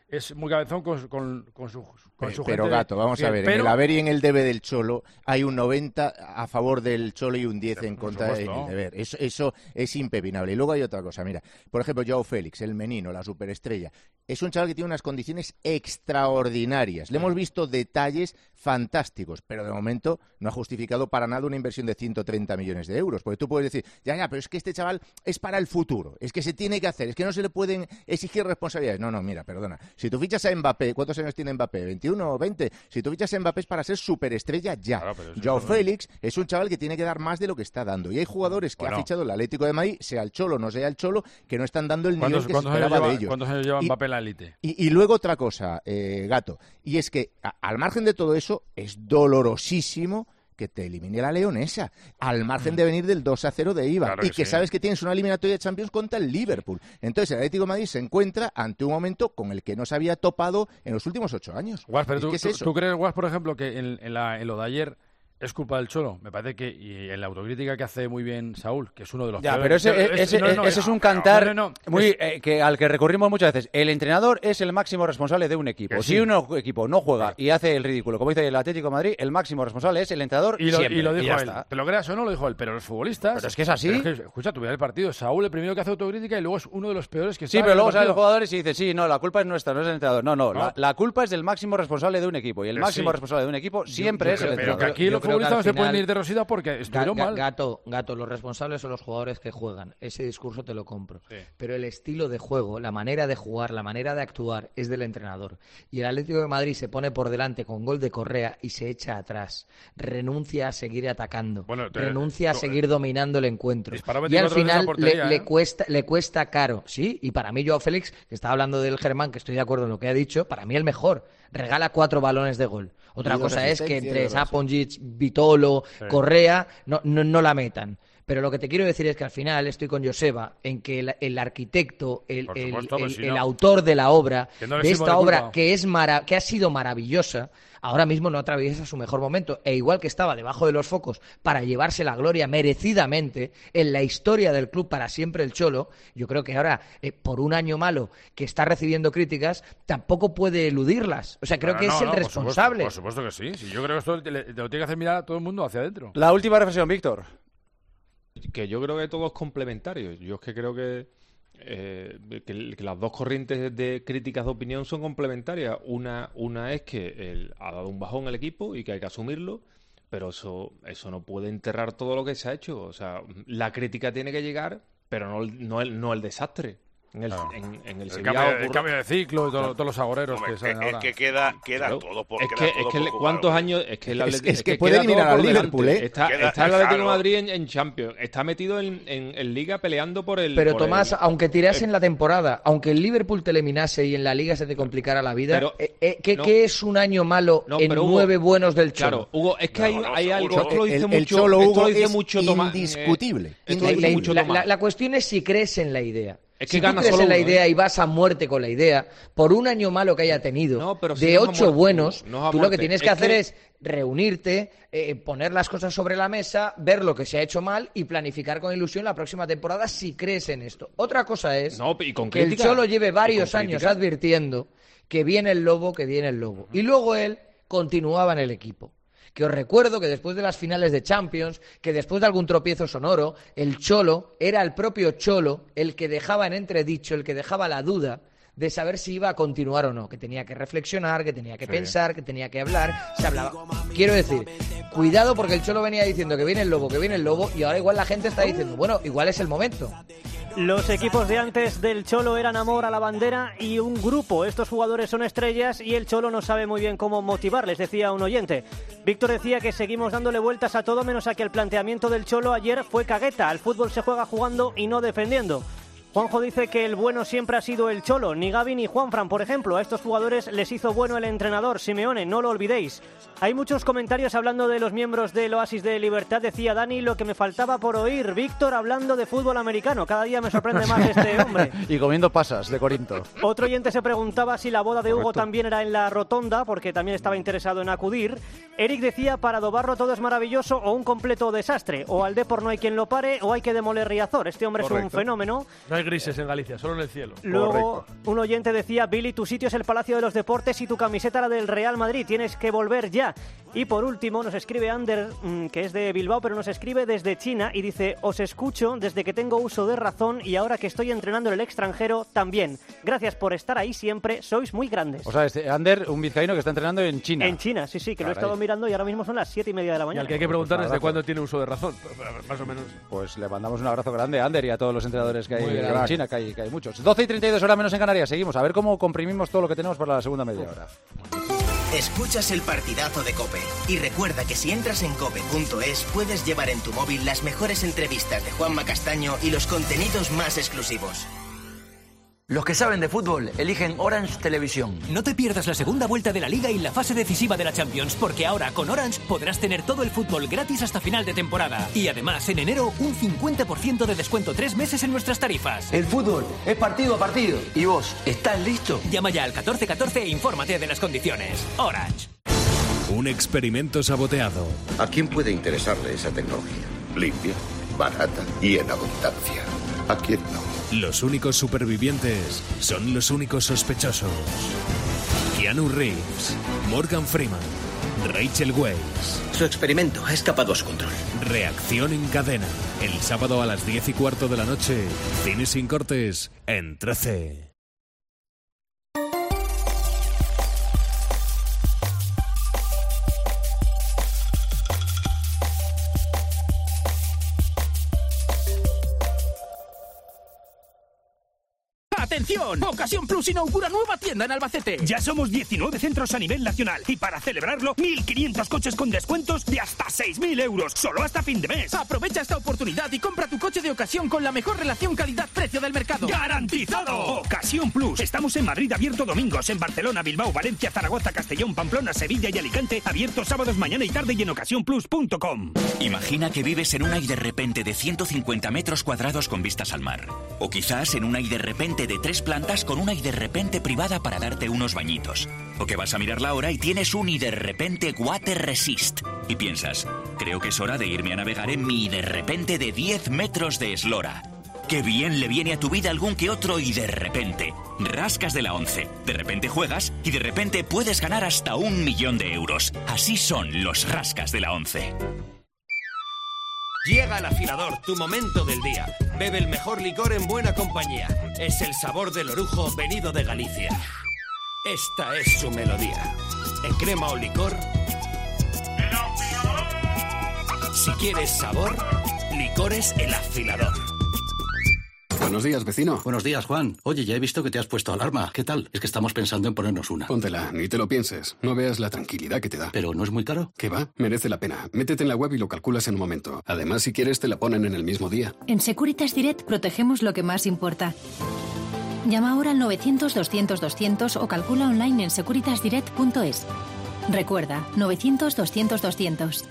S9: es muy cabezón con, con, con su, con su
S7: pero
S9: gente.
S7: Gato, vamos
S9: Bien,
S7: a ver,
S9: pero...
S7: en el haber y en el debe del Cholo hay un noventa a favor del Cholo y un diez en contra del deber. Eso, eso es impepinable. Y luego hay otra cosa, mira, por ejemplo, Joao Félix, el menino, la superestrella, es un chaval que tiene unas condiciones extraordinarias. Le hemos visto detalles fantásticos, pero de momento no ha justificado para nada una inversión de ciento treinta millones de euros. Porque tú puedes decir, ya, ya, pero es que este chaval es para el futuro, es que se tiene que hacer, es que no se le pueden exigir responsabilidades. No, no, mira, perdona. Si tú fichas a Mbappé, ¿cuántos años tiene Mbappé? ¿veintiuno o veinte? Si tú fichas a Mbappé es para ser superestrella ya. Claro, Joao es Félix es un chaval que tiene que dar más de lo que está dando. Y hay jugadores que bueno. ha fichado el Atlético de Madrid, sea el Cholo, no sea el Cholo, que no están dando el nivel que se esperaba
S9: lleva,
S7: de ellos.
S9: ¿Cuántos años lleva Mbappé en la élite?
S7: Y, y luego otra cosa, eh, Gato, y es que a, al margen de todo eso, es dolorosísimo que te elimine la Leonesa, al margen de venir del dos a cero de Eibar, claro que y que sí. sabes que tienes una eliminatoria de Champions contra el Liverpool. Entonces el Atlético de Madrid se encuentra ante un momento con el que no se había topado en los últimos ocho años.
S9: Guas, pero tú,
S7: ¿qué es
S9: tú,
S7: eso?
S9: ¿tú crees, Guas, por ejemplo, que en, en, la, en lo de ayer es culpa del Cholo? Me parece que, y en la autocrítica que hace muy bien Saúl, que es uno de los...
S1: Ya, pero ese, ese, ese, no, no, ese es un cantar no, no, no, muy es... eh, que al que recurrimos muchas veces. El entrenador es el máximo responsable de un equipo. Sí. Si un equipo no juega y hace el ridículo, como dice el Atlético de Madrid, el máximo responsable es el entrenador y lo, siempre.
S9: Y lo dijo
S1: y ya
S9: él.
S1: Está.
S9: Te lo creas o no, lo dijo él. Pero los futbolistas...
S1: Pero es que es así.
S9: Es que, escucha, tú ves el partido. Saúl el primero que hace autocrítica y luego es uno de los peores que
S1: Sí,
S9: está
S1: pero luego salen los jugadores y dicen, sí, no, la culpa es nuestra, no es el entrenador. No, no,
S9: no.
S1: La, la culpa es del máximo responsable de un equipo. Y el máximo sí. responsable de un equipo siempre yo, yo es el
S9: creo,
S1: entrenador.
S9: Pero que aquí los futbolistas no se pueden ir de rosita porque estuvieron
S8: ga, ga,
S9: mal.
S8: Gato, gato, los responsables son los jugadores que juegan. Ese discurso te lo compro. Sí. Pero el estilo de juego, la manera de jugar, la manera de actuar es del entrenador. Y el Atlético de Madrid se pone por delante con gol de Correa y se echa atrás. Renuncia a seguir atacando. Bueno, te, renuncia a seguir dominando el encuentro. Y al final portería, le, ¿eh? le, cuesta, le cuesta caro. Sí, y para mí Joao Félix, que estaba hablando del Germán, que estoy de acuerdo en lo que ha dicho, para mí el mejor. Regala cuatro balones de gol. Otra cosa es que entre Saponjic, Vitolo, sí. Correa, no, no, no la metan. Pero lo que te quiero decir es que al final estoy con Joseba en que el, el arquitecto, el, supuesto, el, el, si el no. autor de la obra, no de esta obra que es mara, que ha sido maravillosa, ahora mismo no atraviesa su mejor momento. E igual que estaba debajo de los focos para llevarse la gloria merecidamente en la historia del club para siempre el Cholo, yo creo que ahora, eh, por un año malo que está recibiendo críticas, tampoco puede eludirlas. O sea, creo
S9: no,
S8: que
S9: no,
S8: es el
S9: no,
S8: responsable.
S9: Por supuesto, por supuesto que sí. sí. Yo creo que esto te, te lo tiene que hacer mirar a todo el mundo hacia adentro.
S1: La última reflexión, Víctor.
S3: Que yo creo que todo es complementario. Yo es que creo que, eh, que, que las dos corrientes de críticas de opinión son complementarias. Una, una es que el, ha dado un bajón el equipo y que hay que asumirlo, pero eso, eso no puede enterrar todo lo que se ha hecho. O sea, la crítica tiene que llegar, pero no, no, el, no el desastre. En el, claro. en, en el,
S9: el, cambio, el cambio de ciclo y todo, claro. todos los agoreros Hombre,
S2: que
S9: salen
S2: es
S9: ahora.
S2: que queda, queda
S3: claro.
S2: todo por
S3: es
S2: queda
S3: que,
S2: todo
S3: es que
S2: por
S3: ¿cuántos
S2: jugar,
S3: años? Es que,
S7: es,
S3: la,
S7: es,
S3: es
S7: que,
S3: que
S7: puede eliminar al Liverpool, ¿eh?
S3: Está,
S2: queda,
S3: está el Atlético de
S2: claro.
S3: Madrid en, en Champions, está metido en, en, en Liga peleando por el...
S8: Pero
S3: por
S8: Tomás,
S3: el,
S8: aunque tirase en la temporada, aunque el Liverpool te eliminase y en la Liga se te complicara la vida, pero, eh, eh, ¿qué, no, ¿qué es un año malo no, en Hugo, nueve buenos del Cholo?
S3: Claro, Hugo, es que no, hay, no, hay algo...
S7: Esto lo dice
S3: el,
S7: mucho, el Cholo Hugo es
S3: mucho
S7: indiscutible.
S3: Eh,
S8: la, la, mucho la, la, la cuestión es si crees en la idea.
S3: Es que
S8: si
S3: gana
S8: tú crees
S3: solo
S8: en la
S3: uno,
S8: idea
S3: ¿eh?
S8: y vas a muerte con la idea, por un año malo que haya tenido,
S3: no, pero si
S8: de
S3: no
S8: ocho buenos,
S3: no
S8: tú lo que tienes que es hacer que... es reunirte, eh, poner las cosas sobre la mesa, ver lo que se ha hecho mal y planificar con ilusión la próxima temporada si crees en esto. Otra cosa es
S3: no, y con
S8: que
S3: crítica,
S8: el Cholo lleve varios años
S3: crítica.
S8: advirtiendo que viene el lobo, que viene el lobo. Y luego él continuaba en el equipo. Que os recuerdo que después de las finales de Champions, que después de algún tropiezo sonoro, el Cholo, era el propio Cholo el que dejaba en entredicho, el que dejaba la duda de saber si iba a continuar o no, que tenía que reflexionar, que tenía que sí. pensar, que tenía que hablar, se hablaba. Quiero decir, cuidado porque el Cholo venía diciendo que viene el lobo, que viene el lobo, y ahora igual la gente está diciendo, bueno, igual es el momento.
S10: Los equipos de antes del Cholo eran amor a la bandera y un grupo. Estos jugadores son estrellas y el Cholo no sabe muy bien cómo motivarles, decía un oyente. Víctor decía que seguimos dándole vueltas a todo menos a que el planteamiento del Cholo ayer fue cagueta. Al fútbol se juega jugando y no defendiendo. Juanjo dice que el bueno siempre ha sido el Cholo, ni Gavi ni Juanfran, por ejemplo. A estos jugadores les hizo bueno el entrenador, Simeone, no lo olvidéis. Hay muchos comentarios hablando de los miembros del Oasis de Libertad. Decía Dani, lo que me faltaba por oír. Víctor hablando de fútbol americano. Cada día me sorprende más este hombre.
S1: Y comiendo pasas de Corinto.
S10: Otro oyente se preguntaba si la boda de Hugo Correcto. También era en la rotonda, porque también estaba interesado en acudir. Eric decía, para Dobarro todo es maravilloso o un completo desastre. O al Depor no hay quien lo pare o hay que demoler Riazor. Este hombre Correcto. Es un fenómeno.
S4: No hay grises en Galicia, solo en el cielo.
S10: Luego,
S1: Correcto.
S10: un oyente decía, Billy, tu sitio es el Palacio de los Deportes y tu camiseta la del Real Madrid. Tienes que volver ya. Y por último, nos escribe Ander, mmm, que es de Bilbao, pero nos escribe desde China y dice, os escucho desde que tengo uso de razón y ahora que estoy entrenando en el extranjero también. Gracias por estar ahí siempre, sois muy grandes.
S1: O sea, este Ander, un vizcaíno que está entrenando en China.
S10: En China, sí, sí, que
S1: Caray.
S10: lo he estado mirando y ahora mismo son las siete y media de la
S4: Y
S10: mañana.
S4: al que hay que preguntar
S1: Pues un
S4: desde
S1: abrazo.
S4: cuándo tiene uso de razón, más o menos.
S1: Pues le mandamos un abrazo grande a Ander y a todos los entrenadores que hay
S7: Muy bien,
S1: en
S7: crack.
S1: China, que hay, que hay muchos. doce y treinta y dos horas menos en Canarias, seguimos. A ver cómo comprimimos todo lo que tenemos para la segunda media hora.
S11: Escuchas el partidazo de COPE y recuerda que si entras en cope punto es puedes llevar en tu móvil las mejores entrevistas de Juanma Castaño y los contenidos más exclusivos.
S12: Los que saben de fútbol eligen Orange Televisión.
S13: No te pierdas la segunda vuelta de la Liga y la fase decisiva de la Champions, porque ahora con Orange podrás tener todo el fútbol gratis hasta final de temporada. Y además, en enero, un cincuenta por ciento de descuento tres meses en nuestras tarifas.
S12: El fútbol es partido a partido. ¿Y vos, estás listo?
S13: Llama ya al catorce catorce e infórmate de las condiciones. Orange.
S14: Un experimento saboteado.
S15: ¿A quién puede interesarle esa tecnología? Limpia, barata y en abundancia. ¿A quién no?
S14: Los únicos supervivientes son los únicos sospechosos. Keanu Reeves, Morgan Freeman, Rachel Weisz.
S11: Su experimento ha escapado a su control.
S14: Reacción en cadena. El sábado a las diez y cuarto de la noche. Cine sin cortes en trece.
S16: ¡Atención! Ocasión Plus inaugura nueva tienda en Albacete. Ya somos diecinueve centros a nivel nacional y para celebrarlo, mil quinientos coches con descuentos de hasta seis mil euros, solo hasta fin de mes. Aprovecha esta oportunidad y compra tu coche de ocasión con la mejor relación calidad-precio del mercado. ¡Garantizado! Ocasión Plus. Estamos en Madrid abierto domingos, en Barcelona, Bilbao, Valencia, Zaragoza, Castellón, Pamplona, Sevilla y Alicante abierto sábados, mañana y tarde y en ocasión plus punto com.
S17: Imagina que vives en una y de repente de ciento cincuenta metros cuadrados con vistas al mar. O quizás en una y de repente de tres plantas con una y de repente privada para darte unos bañitos. O que vas a mirar la hora y tienes un y de repente Water Resist. Y piensas, creo que es hora de irme a navegar en mi y de repente de diez metros de eslora. Qué bien le viene a tu vida algún que otro y de repente. Rascas de la once. De repente juegas y de repente puedes ganar hasta un millón de euros. Así son los rascas de la once.
S18: Llega al afilador, tu momento del día. Bebe el mejor licor en buena compañía. Es el sabor del orujo venido de Galicia. Esta es su melodía. En crema o licor. Si quieres sabor, licores El Afilador.
S19: Buenos días, vecino. Buenos días, Juan. Oye, ya he visto que te has puesto alarma. ¿Qué tal? Es que estamos pensando en ponernos una. Póntela, ni te lo pienses. No veas la tranquilidad que te da. ¿Pero no es muy caro? ¿Qué va? Merece la pena. Métete en la web y lo calculas en un momento. Además, si quieres, te la ponen en el mismo día.
S20: En Securitas Direct protegemos lo que más importa. Llama ahora al novecientos doscientos doscientos o calcula online en securitas direct punto es. Recuerda, novecientos doscientos doscientos.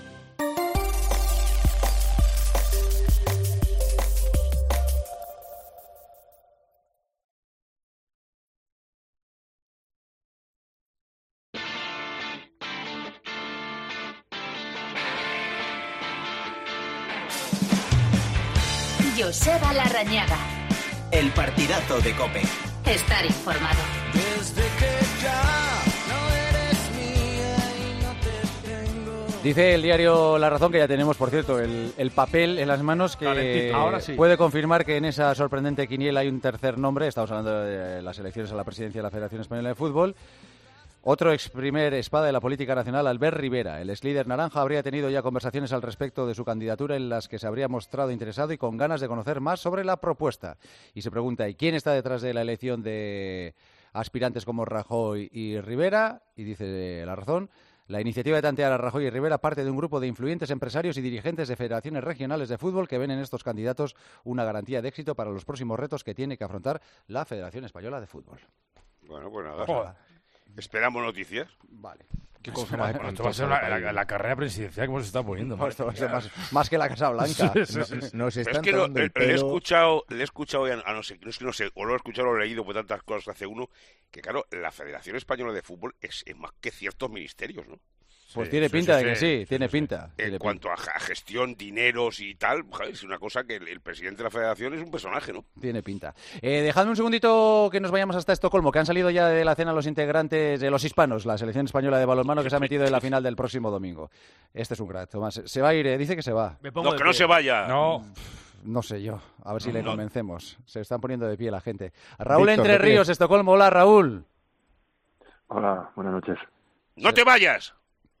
S21: Joseba Larrañaga.
S11: El partidazo de COPE.
S21: Estar informado.
S22: Desde que ya no eres mía y no te tengo.
S1: Dice el diario La Razón, que ya tenemos, por cierto, el, el papel en las manos que
S4: Calentito. Ahora sí.
S1: puede confirmar que en esa sorprendente quiniela hay un tercer nombre. Estamos hablando de las elecciones a la presidencia de la Federación Española de Fútbol. Otro ex primer espada de la política nacional, Albert Rivera, el ex líder naranja, habría tenido ya conversaciones al respecto de su candidatura en las que se habría mostrado interesado y con ganas de conocer más sobre la propuesta. Y se pregunta, ¿y quién está detrás de la elección de aspirantes como Rajoy y Rivera? Y dice La Razón, la iniciativa de tantear a Rajoy y Rivera parte de un grupo de influyentes empresarios y dirigentes de federaciones regionales de fútbol que ven en estos candidatos una garantía de éxito para los próximos retos que tiene que afrontar la Federación Española de Fútbol.
S2: Bueno, pues nada.
S1: Joder.
S2: Esperamos noticias.
S1: Vale.
S9: ¿Qué cosa más? Esto va a ser la, la, la carrera presidencial que hemos estado poniendo.
S1: No, esto va a ser más, más que la Casa Blanca.
S9: Sí, sí, sí.
S1: No, nos están
S2: es que lo,
S1: tomando el
S2: le, le he
S1: pelo.
S2: escuchado, le he escuchado, a no sé, no es que no sé, o lo he escuchado o lo he leído por tantas cosas que hace uno, que claro, la Federación Española de Fútbol es, es más que ciertos ministerios, ¿no?
S1: Pues
S2: Sí,
S1: tiene
S2: sí,
S1: pinta
S2: sí,
S1: de que
S2: sí.
S1: sí, tiene pinta.
S2: En
S1: tiene
S2: cuanto a, a gestión, dineros y tal, joder, es una cosa que el, el presidente de la federación es un personaje, ¿no?
S1: Tiene pinta. Eh, dejadme un segundito que nos vayamos hasta Estocolmo, que han salido ya de la cena los integrantes de los hispanos, la selección española de balonmano que se ha metido en la final del próximo domingo. Este es un crack, Tomás. Se va a ir, eh, dice que se va.
S2: No, que no se vaya.
S9: No.
S1: No sé yo, a ver si le
S2: No.
S1: convencemos. Se están poniendo de pie la gente. Raúl
S7: Víctor,
S1: Entre
S7: ¿qué crees?
S1: Ríos, Estocolmo. Hola, Raúl.
S5: Hola, buenas noches.
S2: ¡No te vayas!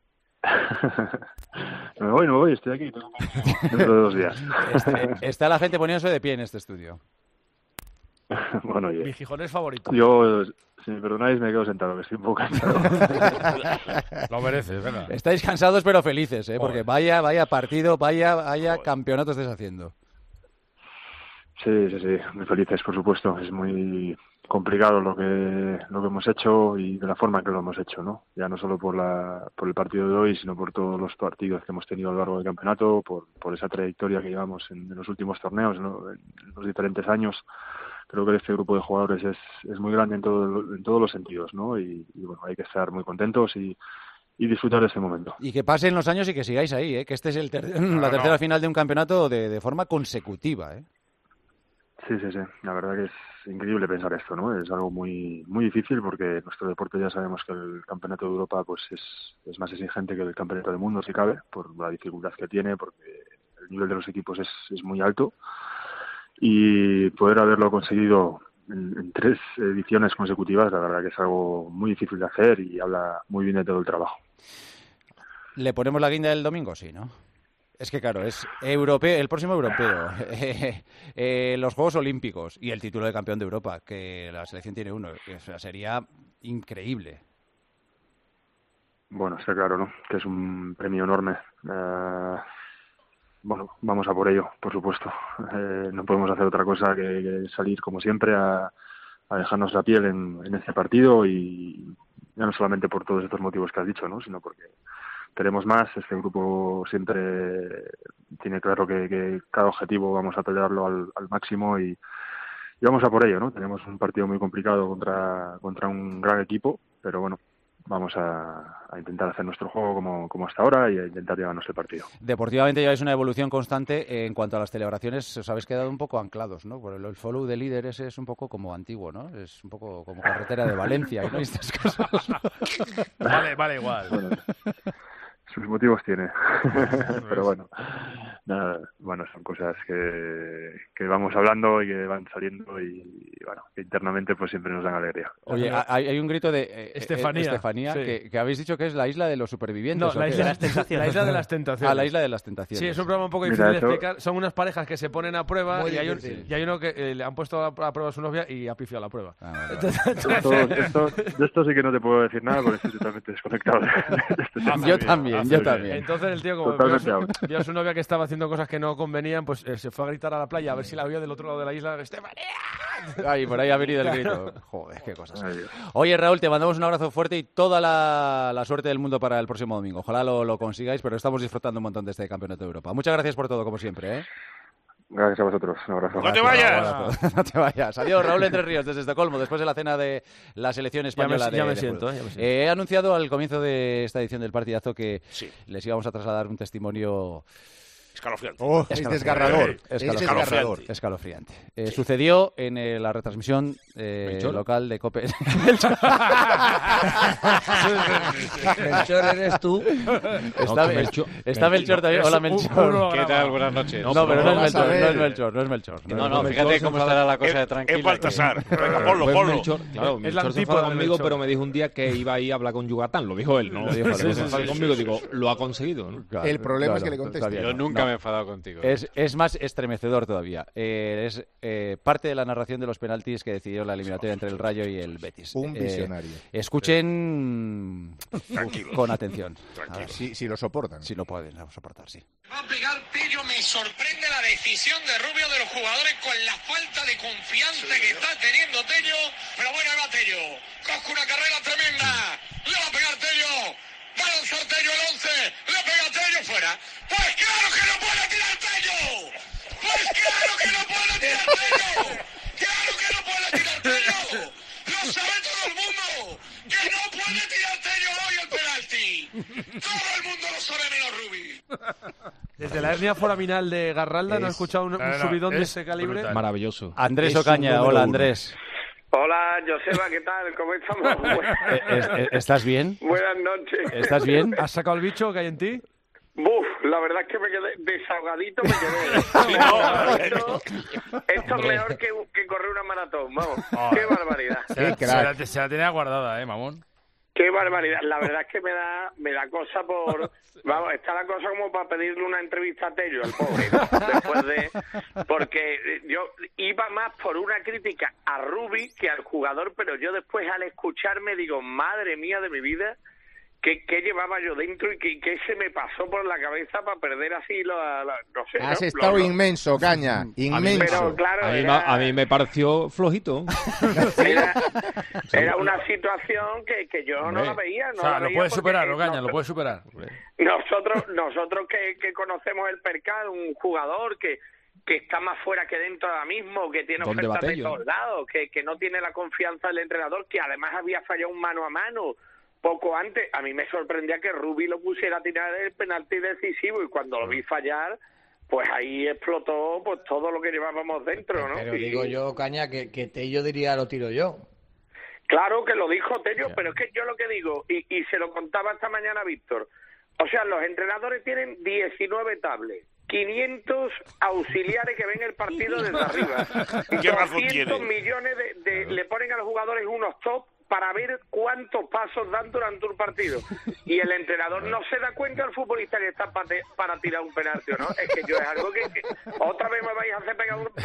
S5: No me voy, no me voy, estoy aquí tengo- dentro de dos días.
S1: Este- está la gente poniéndose de pie en este estudio.
S5: Bueno,
S4: Mi
S5: oye,
S4: gijonés favorito.
S5: yo, si me perdonáis, me quedo sentado, que estoy un poco cansado.
S9: Lo mereces, venga.
S1: Estáis cansados pero felices, ¿eh? Porque
S9: Joder.
S1: vaya, vaya partido, vaya, vaya campeonato estáis haciendo.
S5: Sí, sí, sí, muy felices, por supuesto. Es muy complicado lo que lo que hemos hecho y de la forma que lo hemos hecho, ¿no? Ya no solo por la por el partido de hoy, sino por todos los partidos que hemos tenido a lo largo del campeonato, por por esa trayectoria que llevamos en, en los últimos torneos, ¿no? En los diferentes años. Creo que este grupo de jugadores es, es muy grande en, todo, en todos los sentidos, ¿no? Y, y bueno, hay que estar muy contentos y, y disfrutar de ese momento.
S1: Y que pasen los años y que sigáis ahí, ¿eh? Que este es el ter- la tercera final de un campeonato de, de forma consecutiva, ¿eh?
S5: Sí, sí, sí. La verdad que es increíble pensar esto, ¿no? Es algo muy muy difícil porque nuestro deporte ya sabemos que el campeonato de Europa pues es, es más exigente que el campeonato del mundo, si cabe, por la dificultad que tiene, porque el nivel de los equipos es, es muy alto. Y poder haberlo conseguido en, en tres ediciones consecutivas, la verdad que es algo muy difícil de hacer y habla muy bien de todo el trabajo.
S1: ¿Le ponemos la guinda del domingo? Sí, ¿no? Es que claro, es europeo, el próximo europeo, eh, eh, los Juegos Olímpicos y el título de campeón de Europa, que la selección tiene uno. O sea, sería increíble.
S5: Bueno, está claro, ¿no? Que es un premio enorme. Eh, bueno, vamos a por ello, por supuesto. Eh, no podemos hacer otra cosa que, que salir, como siempre, a, a dejarnos la piel en, en este partido y ya no solamente por todos estos motivos que has dicho, ¿no? Sino porque queremos más. Este grupo siempre tiene claro que, que cada objetivo vamos a pelearlo al, al máximo y, y vamos a por ello, ¿no? Tenemos un partido muy complicado contra, contra un gran equipo, pero bueno, vamos a, a intentar hacer nuestro juego como, como hasta ahora y a intentar llevarnos el partido.
S1: Deportivamente lleváis una evolución constante. En cuanto a las celebraciones, os habéis quedado un poco anclados, ¿no? Por el, el follow de líder ese es un poco como antiguo, ¿no? Es un poco como carretera de Valencia, ¿no? Y estas cosas, ¿no?
S4: Vale, vale, igual.
S5: Bueno, sus motivos tiene, pero bueno, nada, bueno, son cosas que, que vamos hablando y que van saliendo y, y bueno, que internamente pues siempre nos dan alegría.
S1: Oye, hay, hay un grito de eh,
S4: Estefanía.
S1: eh, Estefanía
S4: Sí.
S1: que, que habéis dicho que es la isla de los supervivientes.
S4: No,
S1: ¿o
S4: la
S1: qué?
S4: isla, de las tentaciones. la isla de las tentaciones.
S1: Ah, la isla de las tentaciones.
S4: Sí, es un programa un poco
S5: Mira,
S4: difícil de
S5: eso-
S4: explicar. Son unas parejas que se ponen a prueba
S1: Muy
S4: y hay, un-
S1: difícil.
S4: y hay uno que eh, le han puesto a a prueba a su novia y ha pifiado la prueba.
S1: Ah, vale, vale.
S5: Esto, esto, de esto sí que no te puedo decir nada porque estoy totalmente desconectado de, de este tema.
S1: Yo también, yo también.
S4: Entonces el tío, como vio a,
S5: Totalmente
S4: su,
S5: out.
S4: vio a su novia que estaba haciendo cosas que no convenían, pues eh, se fue a gritar a la playa a ver si la vio del otro lado de la isla. ¡Estefanía!
S1: Ay, por ahí ha venido el grito. Joder, qué cosas.
S5: Ay, Dios.
S1: Oye, Raúl, te mandamos un abrazo fuerte y toda la, la suerte del mundo para el próximo domingo. Ojalá lo, lo consigáis, pero estamos disfrutando un montón de este Campeonato de Europa. Muchas gracias por todo, como siempre, ¿eh?
S5: Gracias a vosotros, un abrazo.
S2: ¡No te vayas!
S1: Un abrazo. No te vayas. Adiós, Raúl Entre Ríos, desde Estocolmo, después de la cena de la selección española.
S4: Ya me-
S1: de,
S4: ya me
S1: de
S4: siento,
S1: fútbol.
S4: eh, ya me siento.
S1: Eh, he anunciado al comienzo de esta edición del partidazo que
S2: Sí.
S1: les íbamos a trasladar un testimonio
S2: Escalofriante.
S7: Oh, es desgarrador. Es
S1: Escalofriante.
S7: desgarrador.
S1: Escalofriante. Eh, Sucedió en eh, la retransmisión eh,
S3: ¿Melchor?
S1: local de Cope.
S8: Melchor, ¿eres tú?
S1: Está,
S3: que Melchor-
S1: está Melchor también.
S4: Es
S1: Hola,
S4: un-
S1: Melchor.
S4: uno-
S9: ¿Qué tal? Buenas noches.
S1: No, pero no es
S7: vas a
S1: Melchor, no
S7: ver.
S1: es Melchor, no es Melchor.
S9: No, no,
S3: Melchor
S9: fíjate
S3: se
S9: cómo
S3: enfada-
S9: estará la cosa de
S2: Es,
S9: tranquila.
S2: es Baltasar.
S9: que-
S2: Venga, ponlo,
S3: Pues
S2: ponlo.
S3: Melchor, claro,
S4: Es la
S3: Melchor se
S4: antípoda
S3: enfada
S4: de
S3: conmigo,
S4: Melchor.
S3: pero me dijo un día que iba a ir a hablar con Yugatán. Lo dijo él, ¿no?
S1: Lo dijo él,
S3: Se
S1: lo dijo
S3: enfada
S1: él.
S3: conmigo, digo, lo ha conseguido, ¿no?
S1: Claro,
S7: El problema
S1: no,
S7: es que
S1: no,
S7: le conteste.
S1: todavía
S9: Yo
S1: no.
S9: nunca
S1: No.
S9: me he enfadado contigo.
S1: Es, es más estremecedor todavía. Eh, es eh, parte de la narración de los penaltis que decidió la eliminatoria entre el Rayo y el Betis.
S7: Un
S1: Eh,
S7: visionario.
S1: escuchen
S2: Tranquilos.
S1: con atención.
S2: Tranquilos.
S7: Si, si lo soportan.
S1: Si lo pueden soportar, sí.
S6: Va a pegar Tello, me sorprende la decisión de Rubio de los jugadores con la falta de confianza que está teniendo Tello, pero bueno, ahí va Tello, coge una carrera tremenda, le va a pegar Tello, va a lanzar Tello el once, le pega Tello fuera, pues claro que no puede tirar Tello, pues claro que no puede tirar Tello, claro que no puede tirar Tello, lo sabe todo el mundo, que no puede tirar Tello hoy el penalti, todo
S4: Desde la hernia foraminal de Garralda
S7: Es-
S4: no he escuchado un, un
S9: no, no,
S4: subidón de
S9: es
S4: ese calibre.
S9: brutal.
S3: Maravilloso.
S1: Andrés
S7: Es un
S1: Ocaña,
S7: número
S1: hola
S7: uno.
S1: Andrés.
S10: Hola, Joseba, ¿qué tal? ¿Cómo estamos?
S1: Eh, es- eh, ¿Estás bien?
S10: Buenas noches.
S1: ¿Estás bien?
S4: ¿Has sacado el bicho que hay en ti?
S10: Buf, la verdad es que me quedé desahogadito, me quedé. esto, esto es mejor que, que correr una maratón, vamos.
S9: Oh.
S10: Qué barbaridad.
S9: Se la, se la- se la tenía guardada, ¿eh, mamón?
S10: Qué barbaridad. La verdad es que me da me da cosa por... Vamos, está la cosa como para pedirle una entrevista a Tello, al pobre, ¿no? Después de... Porque yo iba más por una crítica a Rubi que al jugador, pero yo después al escucharme digo, madre mía de mi vida, ¿qué, qué llevaba yo dentro y qué, qué se me pasó por la cabeza para perder así la... la- no sé,
S7: Has
S10: ¿no?
S7: estado
S10: Lo- lo-
S7: inmenso, Caña, inmenso.
S10: Pero claro,
S3: A mí, me-
S10: era-
S3: a mí me pareció flojito.
S10: Era, era una situación que, que yo no
S9: Hombre.
S10: la veía. No
S9: o sea,
S10: la
S9: lo
S10: veía
S9: puedes
S10: porque
S9: superar, ¿no, Caña?
S10: no-
S9: Lo puedes superar.
S10: Nosotros, nosotros que, que conocemos el percal, un jugador que, que está más fuera que dentro ahora mismo, que tiene
S3: ¿Dónde
S10: ofertas
S3: va
S10: de
S3: Tello?
S10: todos lados, que, que no tiene la confianza del entrenador, que además había fallado un mano a mano poco antes. A mí me sorprendía que Rubi lo pusiera a tirar el penalti decisivo y cuando lo vi fallar, pues ahí explotó pues todo lo que llevábamos dentro, ¿no?
S8: Pero
S10: Y-
S8: digo yo, Caña, que, que Tello diría lo tiro yo.
S10: Claro que lo dijo Tello, pero es que yo lo que digo, y, y se lo contaba esta mañana a Víctor, o sea, los entrenadores tienen diecinueve tablets, quinientos auxiliares que ven el partido desde arriba,
S2: ¿Qué razón
S10: doscientos
S2: tiene?
S10: millones de, de- le ponen a los jugadores unos top para ver cuántos pasos dan durante un partido. Y el entrenador no se da cuenta del futbolista que está para, para tirar un penalti, ¿o no? Es que yo es algo que, que otra vez me vais a hacer pegar un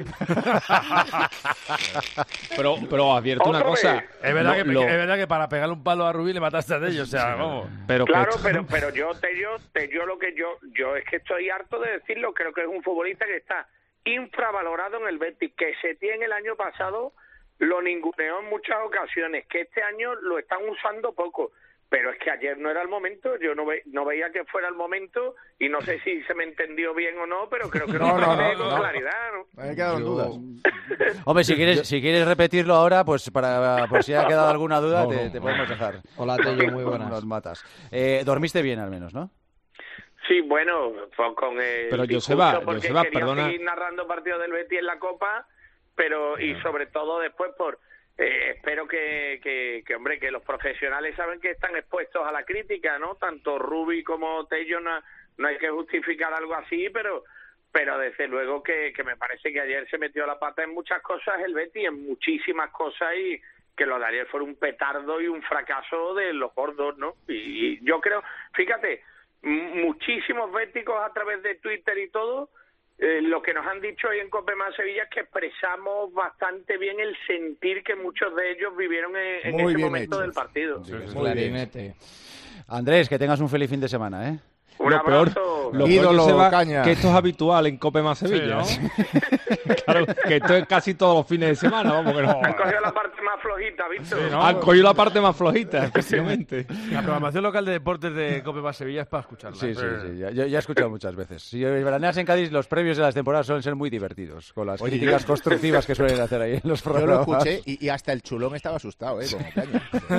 S10: voces.
S3: Pero, pero advierto una
S10: Otra
S3: cosa.
S10: vez.
S9: Es verdad,
S3: No,
S9: que,
S3: lo-
S9: es verdad que para pegarle un palo a Rubí le mataste a ellos, o sea, vamos.
S3: pero que
S10: Claro,
S3: esto-
S10: pero pero yo te yo te yo lo que yo yo es que estoy harto de decirlo. Creo que es un futbolista que está infravalorado en el Betis, que Setién el año pasado lo ninguneó en muchas ocasiones, que este año lo están usando poco, pero es que ayer no era el momento. Yo no ve, no veía que fuera el momento y no sé si se me entendió bien o no, pero creo que
S7: No,
S10: lo
S7: no,
S10: expresé
S7: no,
S10: con
S7: no.
S10: claridad, ¿no?
S7: Me he quedado en dudas.
S1: Hombre, si quieres, si quieres repetirlo ahora, pues para por si ha quedado alguna duda,
S3: No,
S1: te,
S3: no.
S1: te podemos dejar.
S8: Hola, Tello, muy buenas.
S1: Nos matas. Eh, dormiste bien al menos, ¿no?
S10: Sí, bueno, pues con el
S3: Pero,
S10: discurso,
S3: Joseba,
S10: porque
S3: Joseba,
S10: quería
S3: perdona.
S10: seguir narrando partidos del Betis en la Copa, pero y sobre todo después por eh, espero que, que, que, hombre, que los profesionales saben que están expuestos a la crítica, ¿no? Tanto Rubi como Tello, no, no hay que justificar algo así, pero pero desde luego que, que me parece que ayer se metió la pata en muchas cosas el Betis, en muchísimas cosas, y que lo de ayer fue un petardo y un fracaso de los gordos, ¿no? Y, y yo creo, fíjate, m- muchísimos béticos a través de Twitter y todo, eh, lo que nos han dicho hoy en Cope Más Sevilla es que expresamos bastante bien el sentir que muchos de ellos vivieron en, en
S7: Muy
S10: ese
S7: bien
S10: momento
S7: hecho.
S10: del partido.
S8: Clarinete.
S1: Andrés, que tengas un feliz fin de semana, ¿eh?
S10: Un
S3: lo peor,
S10: abrazo.
S3: lo peor,
S7: Ídolo,
S3: Joseba,
S7: Caña.
S3: que esto es habitual en Cope Más Sevilla. Claro, que esto es casi todos los fines de semana, vamos, que no.
S10: Han cogido la parte más flojita, ¿visto?
S3: Han cogido la parte más flojita, efectivamente.
S4: La programación local de deportes de Cope Más Sevilla es para escucharla.
S1: Sí, sí, sí. Ya, ya he escuchado muchas veces. Si veraneas en Cádiz, los previos de las temporadas suelen ser muy divertidos, con las
S7: Oye,
S1: críticas
S7: yo-
S1: constructivas que suelen hacer ahí en los
S7: Yo lo
S1: programas.
S7: escuché y, y hasta el chulón estaba asustado, ¿eh? Como Caña.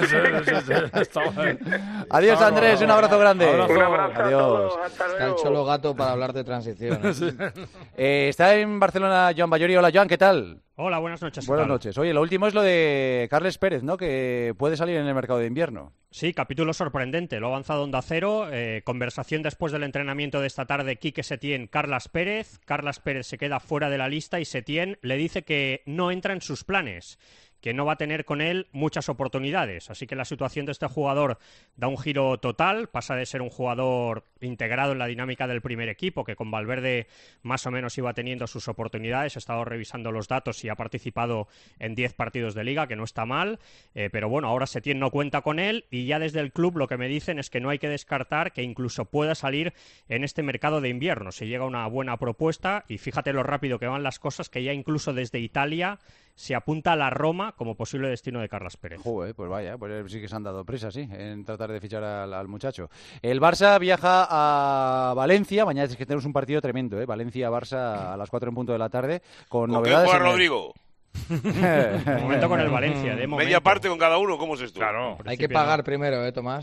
S1: Adiós, Andrés, un abrazo grande.
S10: Un abrazo a
S1: Adiós.
S10: todos, hasta
S8: Está el
S10: luego.
S8: Cholo Gato para hablar de transiciones.
S1: Eh, está en Barcelona Joan Bayori. Hola, Joan, ¿qué tal?
S12: Hola, buenas noches. ¿qué
S1: Buenas
S12: tal?
S1: noches. Oye, lo último es lo de Carles Pérez, ¿no? Que puede salir en el mercado de invierno.
S12: Sí, capítulo sorprendente. Lo ha avanzado Onda Cero. Eh, conversación después del entrenamiento de esta tarde. Quique Setién, Carlas Pérez. Carlas Pérez se queda fuera de la lista y Setién le dice que no entra en sus planes, que no va a tener con él muchas oportunidades. Así que la situación de este jugador da un giro total, pasa de ser un jugador integrado en la dinámica del primer equipo, que con Valverde más o menos iba teniendo sus oportunidades. He estado revisando los datos y ha participado en diez partidos de liga, que no está mal, eh, pero bueno, ahora Setién no cuenta con él y ya desde el club lo que me dicen es que no hay que descartar que incluso pueda salir en este mercado de invierno. Se llega a una buena propuesta y fíjate lo rápido que van las cosas, que ya incluso desde Italia se apunta a la Roma como posible destino de Carlas Pérez.
S1: Joder, pues vaya, pues sí que se han dado prisa, sí, en tratar de fichar al, al muchacho. El Barça viaja a Valencia, mañana es que tenemos un partido tremendo, ¿eh? Valencia-Barça a las cuatro en punto de la tarde, con,
S2: ¿Con qué
S1: novedades...
S2: juega
S1: en el-
S2: Rodrigo?
S12: De momento con el Valencia, de momento.
S2: Media parte con cada uno, ¿cómo es esto?
S9: Claro.
S8: Hay que pagar primero, ¿eh, Tomás?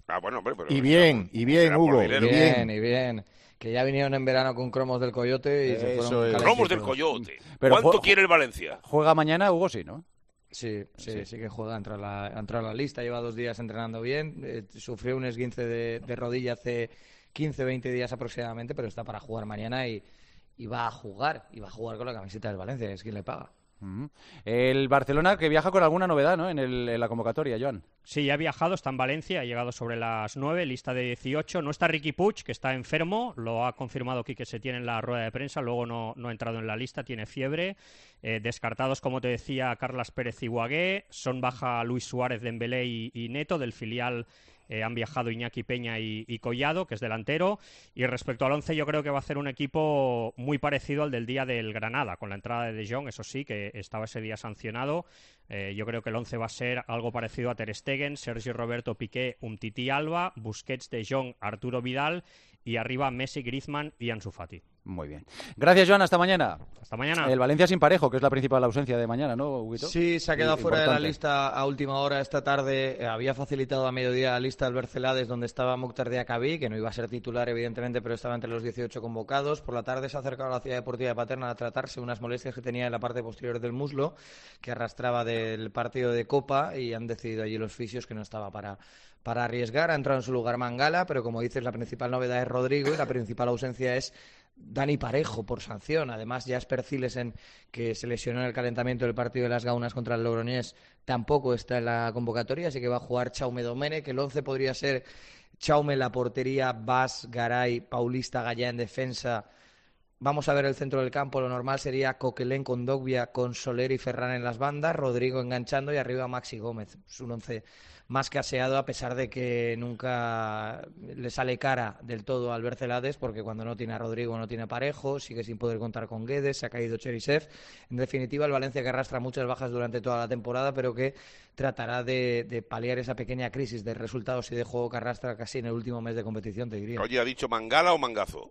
S2: Ah, bueno, hombre, pero...
S7: Y bien, y bien,
S2: será por
S7: Hugo.
S2: dinero.
S7: Y
S8: Bien, y bien. Que ya vinieron en verano con cromos del Coyote y se
S7: Eso
S8: fueron
S7: es.
S8: calentitos.
S2: Cromos del Coyote.
S1: Pero
S2: ¿Cuánto
S1: jue-
S2: quiere el Valencia?
S1: Juega mañana, Hugo, sí, ¿no?
S8: Sí, sí, sí, que juega, entra a la, entra a la lista, lleva dos días entrenando bien, eh, sufrió un esguince de, de rodilla hace quince, veinte días aproximadamente, pero está para jugar mañana y, y va a jugar, y va a jugar con la camiseta del Valencia, es quien le paga.
S1: Mm. El Barcelona que viaja con alguna novedad, ¿no? En, el, en la convocatoria, Joan.
S12: Sí, ya ha viajado, está en Valencia, ha llegado sobre las nueve, lista de dieciocho. No está Riqui Puig, que está enfermo, lo ha confirmado Quique Setién en la rueda de prensa, luego no, no ha entrado en la lista, tiene fiebre. Eh, descartados, como te decía, Carlas Pérez y Guagué, son baja Luis Suárez, Dembélé y, y Neto, del filial. Eh, han viajado Iñaki Peña y, y Collado, que es delantero. Y respecto al once, yo creo que va a ser un equipo muy parecido al del día del Granada, con la entrada de De Jong, eso sí, que estaba ese día sancionado. Eh, yo creo que el once va a ser algo parecido a Ter Stegen, Sergio Roberto, Piqué, Umtiti, Alba, Busquets, De Jong, Arturo Vidal y arriba Messi, Griezmann y Ansu Fati.
S1: Muy bien. Gracias, Joan. Hasta mañana.
S12: Hasta mañana.
S1: El Valencia sin Parejo, que es la principal ausencia de mañana, ¿no, Huguito?
S8: Sí, se ha quedado
S1: Y-
S8: fuera de la
S1: importante.
S8: lista a última hora esta tarde. Eh, había facilitado a mediodía la lista del Bercelades, donde estaba Mokhtar Diakhaby, que no iba a ser titular, evidentemente, pero estaba entre los dieciocho convocados. Por la tarde se ha acercado a la Ciudad Deportiva de Paterna a tratarse unas molestias que tenía en la parte posterior del muslo, que arrastraba del partido de Copa, y han decidido allí los fisios que no estaba para... para arriesgar. Ha entrado en su lugar Mangala, pero como dices, la principal novedad es Rodrigo y la principal ausencia es Dani Parejo por sanción. Además, Jasper Cilesen, que se lesionó en el calentamiento del partido de las Gaunas contra el Logroñés, tampoco está en la convocatoria, así que va a jugar Chaume Domenech. El once podría ser Chaume en la portería, Bas, Garay, Paulista, Gallá en defensa. Vamos a ver el centro del campo. Lo normal sería Coquelin con Dogbia, con Soler y Ferran en las bandas, Rodrigo enganchando y arriba Maxi Gómez. Es un once más que aseado, a pesar de que nunca le sale cara del todo al Bercelades, porque cuando no tiene a Rodrigo no tiene a Parejo, sigue sin poder contar con Guedes, se ha caído Cherisev. En definitiva, el Valencia que arrastra muchas bajas durante toda la temporada, pero que tratará de, de paliar esa pequeña crisis de resultados y de juego que arrastra casi en el último mes de competición, te diría.
S2: Oye, ¿ha dicho Mangala o Mangazo?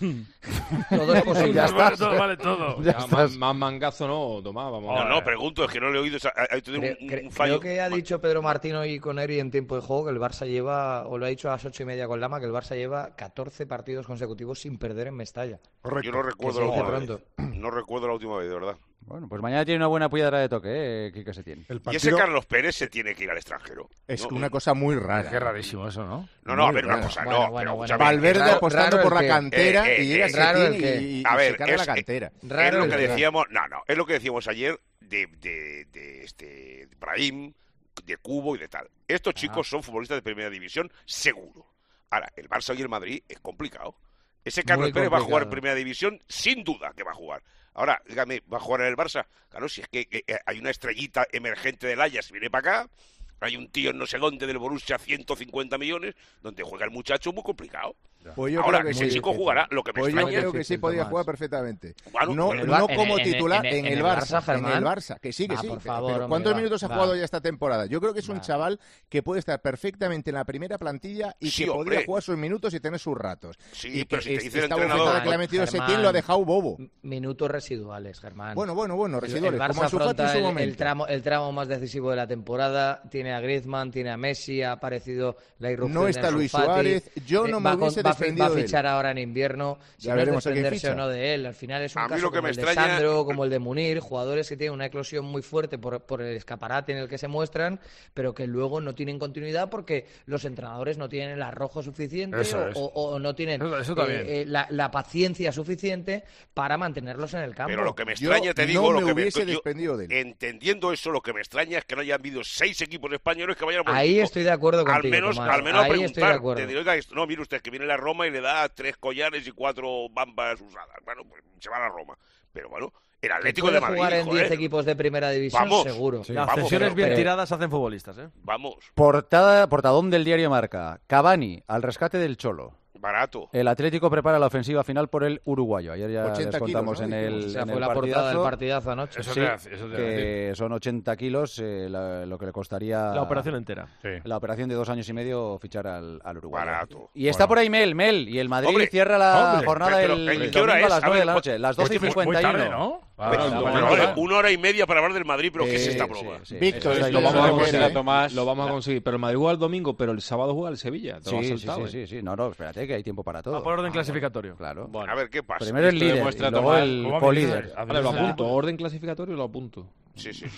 S8: Todo es posible.
S1: Ya está.
S4: Todo vale todo.
S1: Ya
S3: Ya,
S1: estás.
S3: más, más mangazo no, Tomás, vamos.
S2: No, no, pregunto, es que no le he oído. esa- Hay tenido
S8: Creo,
S2: un,
S8: cre-
S2: un fallo.
S8: creo que ha dicho Pedro Martino y Coneri en tiempo de juego que el Barça lleva, o lo ha dicho a las ocho y media con Lama, que el Barça lleva catorce partidos consecutivos sin perder en Mestalla.
S2: Yo no recuerdo
S8: Que
S2: la
S8: se dice
S2: última vez.
S8: pronto.
S2: No recuerdo la última vez, de verdad.
S1: Bueno, pues mañana tiene una buena piedra de toque, ¿eh? Quique Setién.
S7: El
S2: Y ese
S7: partido
S2: Carlos Pérez se tiene que ir al extranjero.
S7: es
S2: No,
S7: una cosa muy rara.
S9: Qué rarísimo eso, ¿no?
S2: No, no, a
S7: muy
S2: ver, una
S7: raro.
S2: cosa,
S8: Bueno,
S2: no.
S8: bueno,
S2: pero
S8: bueno.
S2: escúchame,
S7: Valverde
S8: Raro-
S7: apostando
S8: raro
S7: por
S8: el
S7: la
S8: que-
S7: cantera
S2: eh, eh,
S7: y llega
S2: eh,
S8: raro
S7: Setién
S8: el que-
S7: y, y
S2: A ver,
S7: se carga
S2: es-
S7: la cantera.
S2: Es
S8: Raro
S2: lo
S8: el
S2: que
S8: que-
S2: decíamos, no, no, es lo que decíamos ayer de, de, de este Brahim, de Cubo y de tal. Estos chicos son futbolistas de primera división, seguro. Ahora, el Barça y el Madrid es complicado. Ese Carlos
S8: Muy
S2: Pérez va a jugar en
S8: complicado.
S2: primera división, sin duda que va a jugar. Ahora, dígame, ¿va a jugar en el Barça? Claro, si es que eh, eh, hay una estrellita emergente del Ajax, viene para acá. Hay un tío en no sé dónde del Borussia, ciento cincuenta millones, donde juega el muchacho, muy complicado.
S7: Pues yo
S2: Ahora,
S7: creo que
S2: ese
S7: sí.
S2: chico jugará. Lo que me
S7: Pues yo
S2: extraña
S7: creo que sí
S8: difícil,
S7: podía
S8: Tomás.
S7: jugar perfectamente.
S2: Bueno,
S7: No,
S2: pero-
S7: no
S8: en-
S7: como
S8: en-
S7: titular
S8: en-
S7: en,
S8: en
S7: el
S8: el
S7: Barça.
S8: Barça,
S7: en
S8: Germán.
S7: el Barça, que sí, que
S8: Ah,
S7: sí.
S8: por
S7: que-
S8: favor,
S7: pero
S8: hombre,
S7: ¿cuántos
S8: va,
S7: minutos ha
S8: va.
S7: jugado ya esta temporada? Yo creo que es un
S8: Va.
S7: chaval que puede estar perfectamente en la primera plantilla y
S2: Sí,
S7: que
S2: hombre.
S7: podría jugar sus minutos y tener sus ratos.
S2: Sí,
S7: y
S2: pero
S7: que
S2: si te
S7: es-
S2: dice el
S7: esta
S2: entrenador-
S7: bofetada que le ha metido
S8: Germán,
S7: Setién lo ha dejado bobo.
S8: Minutos residuales, Germán.
S7: Bueno, bueno, bueno,
S8: El-
S7: residuales,
S8: el Barça
S7: como Ansu Fati en
S8: afronta
S7: su
S8: el,
S7: momento.
S8: el tramo, el tramo más decisivo de la temporada. Tiene a Griezmann, tiene a Messi, ha aparecido la irrupción
S7: No
S8: de
S7: está
S8: Ansu
S7: Luis
S8: Fati.
S7: Suárez. Yo no
S8: Eh,
S7: me
S8: va, con-
S7: hubiese
S8: va a fi-
S7: desprendido
S8: va a
S7: de él.
S8: fichar ahora en invierno. Si
S7: Ya
S8: no es
S7: veremos a quién
S8: desprenderse
S7: ficha.
S8: o no de él. Al final es un
S2: A mí
S8: caso
S2: lo que
S8: como
S2: me
S8: el de
S2: extraña-
S8: Sandro, como el de Munir, jugadores que tienen una eclosión muy fuerte por, por el escaparate en el que se muestran, pero que luego no tienen continuidad porque los entrenadores no tienen el arrojo suficiente
S9: Eso
S8: o,
S9: es.
S8: o- o no tienen
S9: Eso- eso
S8: eh,
S9: también.
S8: eh, la, la paciencia suficiente para mantenerlos en el campo.
S2: Pero lo que me
S7: Yo
S2: extraña, te
S7: no
S2: digo,
S7: me
S2: lo que me,
S7: hubiese
S2: yo-
S7: desprendido de él.
S2: entendiendo eso, lo que me extraña es que no hayan habido seis equipos españoles que vayan a por el
S8: Ahí
S2: chico.
S8: estoy de acuerdo
S2: Al
S8: contigo,
S2: menos,
S8: Tomás.
S2: al menos a
S8: Ahí estoy de
S2: preguntar.
S8: acuerdo.
S2: Te digo, oiga, esto- no, mire usted, que viene la Roma y le da tres collares y cuatro bambas usadas. Bueno, pues se va a la Roma. Pero bueno, el Atlético
S8: Puede
S2: de Madrid,
S8: jugar en
S2: joder.
S8: diez equipos de primera división,
S2: Vamos.
S8: seguro.
S4: Las
S2: Vamos,
S4: cesiones
S2: pero-
S4: bien
S8: pero-
S4: tiradas hacen futbolistas, ¿eh?
S2: Vamos,
S1: Portada, portadón del diario Marca. Cavani al rescate del Cholo.
S2: barato.
S1: El Atlético prepara la ofensiva final por el uruguayo. Ayer ya
S7: ochenta
S1: les contamos
S7: kilos, ¿no?
S1: en el,
S7: Dijimos.
S8: O sea,
S1: en
S8: fue
S1: el
S8: la portada del
S1: partidazo
S8: partidazo anoche.
S9: Eso
S1: sí,
S9: te iba a decir, eso te iba a decir.
S1: que son ochenta kilos eh, la- lo que le costaría
S4: La operación entera.
S9: Sí.
S1: la operación de dos años y medio fichar al, al uruguayo.
S2: Barato.
S1: Y está
S9: Bueno.
S1: por ahí Mel, Mel, y el Madrid
S2: Hombre,
S1: cierra la
S9: hombre,
S1: jornada
S2: pero-
S1: el
S2: pero ¿en qué hora
S1: domingo a
S2: es?
S1: las
S2: A
S1: nueve de
S2: ver,
S1: la noche, las doce y
S2: es que muy-
S9: Muy
S1: cincuenta y
S9: tarde,
S1: uno.
S9: ¿no?
S2: Pero,
S3: Bueno,
S2: pero,
S3: bueno,
S2: vale, una hora y media para hablar del Madrid, pero ¿qué es esta broma?
S7: Víctor,
S3: Eso es,
S7: sí,
S3: lo
S7: sí,
S3: vamos a
S7: sí,
S3: conseguir,
S7: sí.
S3: Tomás. Lo vamos a conseguir. Pero el Madrid juega el domingo, pero el sábado juega el Sevilla. Te lo has
S1: Sí, sí,
S3: saltado,
S1: sí,
S3: ¿eh?
S1: sí, sí. No, no, espérate, que hay tiempo para todo.
S4: Va por orden clasificatorio.
S1: Claro.
S2: A ver, ¿qué pasa?
S1: Primero el
S3: Esto
S1: líder
S3: demuestra,
S1: y luego
S3: Tomás,
S1: el
S3: ¿cómo
S1: colíder.
S3: Vale, lo apunto. Orden clasificatorio lo apunto.
S2: Sí, sí.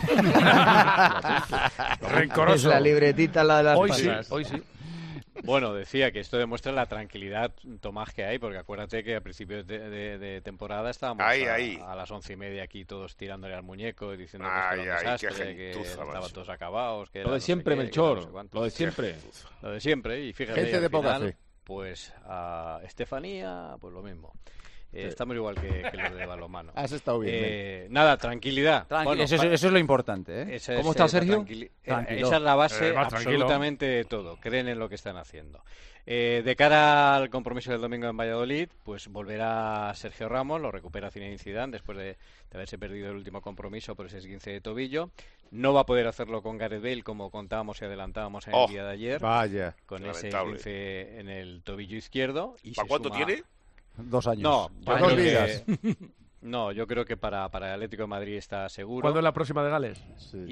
S4: Rencoroso.
S8: Es la libretita la de las
S4: Hoy sí,
S8: pasas.
S4: hoy sí.
S13: Bueno, decía que esto demuestra la tranquilidad, Tomás, que hay, porque acuérdate que a principios de, de- de temporada estábamos
S2: Ahí,
S13: a,
S2: ahí.
S13: a las once y media aquí todos tirándole al muñeco y diciendo
S2: Ay,
S13: que esto era un
S2: ay, qué
S13: desastre, que
S2: gentuza,
S13: estaban
S2: macho.
S13: todos acabados. Que
S3: Lo
S13: era
S3: de
S13: no sé
S3: siempre,
S13: qué, que
S3: Melchor,
S13: no sé cuánto.
S3: lo de siempre.
S13: Lo de siempre, y fíjate,
S7: Gente
S13: y al
S7: de poca
S13: final,
S7: fe.
S13: pues a Estefanía, pues lo mismo. Eh, Estamos igual que, que los de balonmano.
S7: Has estado bien,
S13: Eh, nada, tranquilidad.
S1: Tranqui-
S13: Bueno,
S1: eso, es,
S13: pa-
S1: eso es lo importante, ¿eh?
S13: esa
S3: ¿Cómo
S13: es,
S3: está
S13: eh, la
S3: Sergio?
S13: tranquili- eh,
S1: Tranquilo.
S13: Esa es la base
S4: Eh, más tranquilo.
S13: absolutamente de todo. Creen en lo que están haciendo. Eh, de cara al compromiso del domingo en Valladolid, pues volverá Sergio Ramos, lo recupera Zinedine Zidane después de, de haberse perdido el último compromiso por ese esguince de tobillo. No va a poder hacerlo con Gareth Bale, como contábamos y adelantábamos en
S2: Oh,
S13: el día de ayer,
S7: Vaya.
S13: con ese
S2: lamentable.
S13: esguince en el tobillo izquierdo. Y
S2: ¿Para
S13: se
S2: cuánto
S13: suma-
S2: tiene?
S1: Dos años.
S13: No, yo
S7: Para
S13: creo
S7: dos
S13: que-
S7: vidas.
S13: no, yo creo que para, para el Atlético de Madrid está seguro.
S4: ¿Cuándo es la próxima de Gales?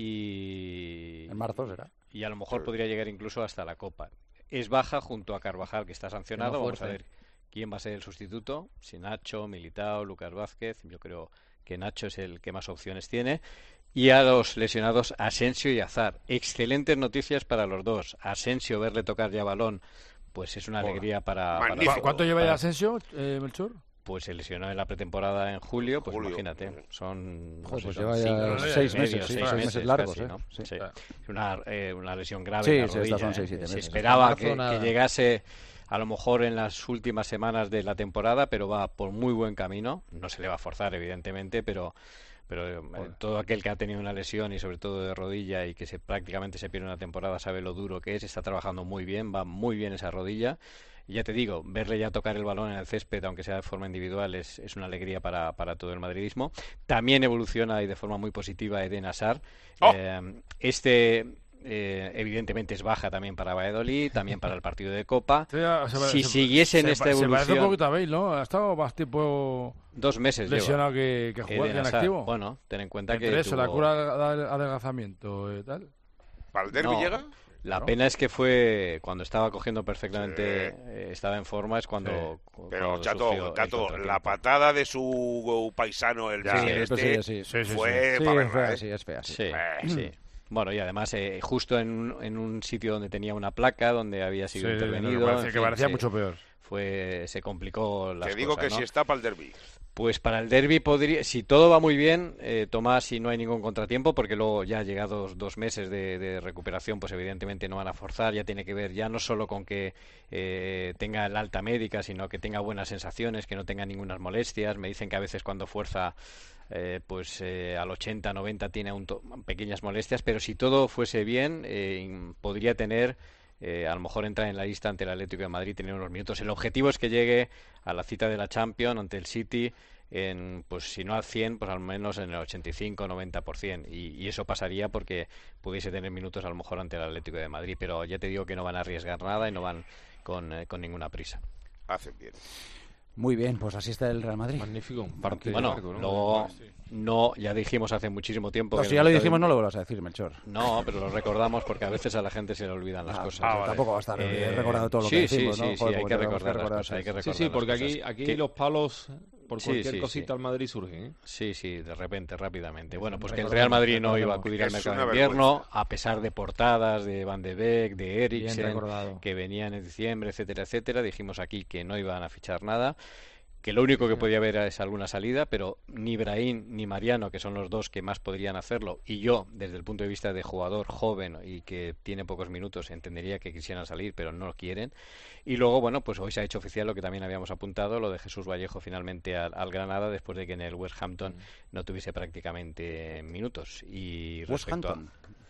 S13: Y,
S1: En marzo será.
S13: y a lo mejor podría llegar incluso hasta la Copa. Es baja junto a Carvajal, que está sancionado.
S8: Tema
S13: Vamos a
S8: fuerte.
S13: ver quién va a ser el sustituto. Si Nacho, Militao, Lucas Vázquez. Yo creo que Nacho es el que más opciones tiene. Y a los lesionados Asensio y Hazard. Excelentes noticias para los dos. Asensio, verle tocar ya balón, pues es una
S2: Joder.
S13: alegría para... para-
S2: Magnífico.
S4: ¿Cu- ¿Cuánto lleva ya
S13: para-
S4: Asensio, eh, Melchor?
S13: Pues se lesionó en la pretemporada en julio, pues
S2: Julio.
S13: imagínate, son, no
S1: Joder,
S13: sé,
S1: pues
S13: son
S1: lleva ya
S13: cinco,
S1: seis
S13: seis
S1: meses,
S13: medio,
S1: sí,
S13: seis
S1: seis meses largos,
S13: casi,
S1: ¿eh?
S13: ¿no?
S1: Sí.
S13: Sí. Es una, eh, una lesión grave
S1: Sí,
S13: en la
S1: sí,
S13: rodilla,
S1: estas son
S13: ¿eh?
S1: seis, siete
S13: Se
S1: meses.
S13: esperaba
S8: Marzo,
S13: que, que
S8: nada.
S13: llegase a lo mejor en las últimas semanas de la temporada, pero va por muy buen camino. No se le va a forzar, evidentemente, pero pero eh, todo aquel que ha tenido una lesión y sobre todo de rodilla y que se prácticamente se pierde una temporada sabe lo duro que es. Está trabajando muy bien, va muy bien esa rodilla. Y ya te digo, verle ya tocar el balón en el césped, aunque sea de forma individual, es, es una alegría para, para todo el madridismo. También evoluciona y de forma muy positiva Eden Hazard.
S2: ¡Oh!
S13: Eh, este, eh, evidentemente, es baja también para Valladolid, también para el partido de Copa.
S4: Este ya se va-
S13: Si
S4: se-
S13: siguiese en
S4: se
S13: esta
S4: pa- Se parece un
S13: evolución,
S4: poquito a Bale, ¿no? Ha estado más tiempo
S13: dos meses lleva.
S4: lesionado que, que jugar,
S13: Eden
S4: que en
S13: Hazard.
S4: activo.
S13: Bueno, ten en cuenta
S4: Entre
S13: que
S4: eso, la
S13: tuvo-
S4: cura de adelgazamiento y tal.
S2: ¿Para el derbi
S13: No,
S2: llega?
S13: La
S4: ¿no?
S13: pena es que fue cuando estaba cogiendo perfectamente,
S2: Sí.
S13: eh, estaba en forma, es cuando. cu-
S2: Pero,
S13: cuando
S2: Chato,
S13: sufrió el
S2: Chato,
S13: contratiempo.
S2: la patada de su paisano, el
S1: Sí,
S2: Miguel
S1: eso sí,
S2: este,
S1: sí.
S4: Sí, sí,
S2: fue
S1: Sí,
S2: para
S1: es
S2: verla,
S1: fea,
S2: ¿eh?
S1: sí, es fea, sí.
S13: Sí,
S2: Eh.
S13: sí. Bueno, y además, eh, justo en un, en un sitio donde tenía una placa, donde había sido
S4: Sí,
S13: intervenido.
S4: que parecía,
S13: en
S4: que
S13: fin,
S4: parecía
S13: se-
S4: mucho peor.
S13: Fue, se complicó las
S2: Te digo
S13: cosas,
S2: que
S13: ¿no?
S2: si está para el derbi.
S13: Pues para el derby podría, si todo va muy bien, eh, Tomás, y no hay ningún contratiempo, porque luego ya llegados dos meses de, de recuperación, pues evidentemente no van a forzar, ya tiene que ver ya no solo con que eh, tenga el alta médica, sino que tenga buenas sensaciones, que no tenga ninguna molestias. Me dicen que a veces cuando fuerza, eh, pues eh, al ochenta, noventa tiene un to- pequeñas molestias, pero si todo fuese bien, eh, podría tener... Eh, a lo mejor entrar en la lista ante el Atlético de Madrid, tener unos minutos. El objetivo es que llegue a la cita de la Champions ante el City en, pues si no al cien, pues al menos en el ochenta y cinco, noventa por ciento. Y, y eso pasaría porque pudiese tener minutos a lo mejor ante el Atlético de Madrid. Pero ya te digo que no van a arriesgar nada y no van con, eh, con ninguna prisa.
S2: Hacen bien.
S1: Muy bien, pues así está el Real Madrid.
S3: Magnífico. Un partido
S13: Bueno,
S3: largo, ¿no?
S13: luego no, ya dijimos hace muchísimo tiempo.
S1: No,
S13: que
S1: si
S13: el
S1: ya lo
S13: estadio-
S1: dijimos, no lo vuelvas a decir, Melchor.
S13: No, pero lo recordamos porque a veces a la gente se le olvidan las
S1: Ah,
S13: cosas.
S1: ah, vale. Tampoco va a estar
S13: Eh,
S1: recordado todo lo
S13: sí,
S1: que decimos,
S13: sí,
S1: ¿no?
S13: Sí, sí,
S1: Joder,
S13: hay
S1: porque
S13: que
S1: tenemos que
S13: recordar las
S1: recordar
S13: cosas, hay que
S1: siempre.
S13: recordar
S3: Sí, sí, porque
S13: las
S3: aquí,
S13: cosas.
S3: aquí
S13: Que-
S3: los palos por
S13: Sí,
S3: cualquier
S13: sí,
S3: cosita
S13: sí.
S3: al Madrid surgen, ¿eh?
S13: Sí, sí, de repente, rápidamente. Bueno, pues que el
S1: Recordemos,
S13: Real Madrid no iba a
S1: recordemos.
S13: acudir al
S2: Es
S13: mercado
S2: una
S13: de invierno,
S2: vergüenza.
S13: a pesar de portadas de Van de Beek, de
S8: Bien
S13: Eriksen,
S8: recordado.
S13: que venían en diciembre, etcétera, etcétera. Dijimos aquí que no iban a fichar nada, que lo único que podía haber es alguna salida, pero ni Brahim ni Mariano, que son los dos que más podrían hacerlo, y yo, desde el punto de vista de jugador joven y que tiene pocos minutos, entendería que quisieran salir, pero no lo quieren. Y luego, bueno, pues hoy se ha hecho oficial lo que también habíamos apuntado, lo de Jesús Vallejo finalmente al, al Granada, después de que en el West Hampton no tuviese prácticamente minutos. Y
S1: West
S13: respecto a-
S1: Hampton.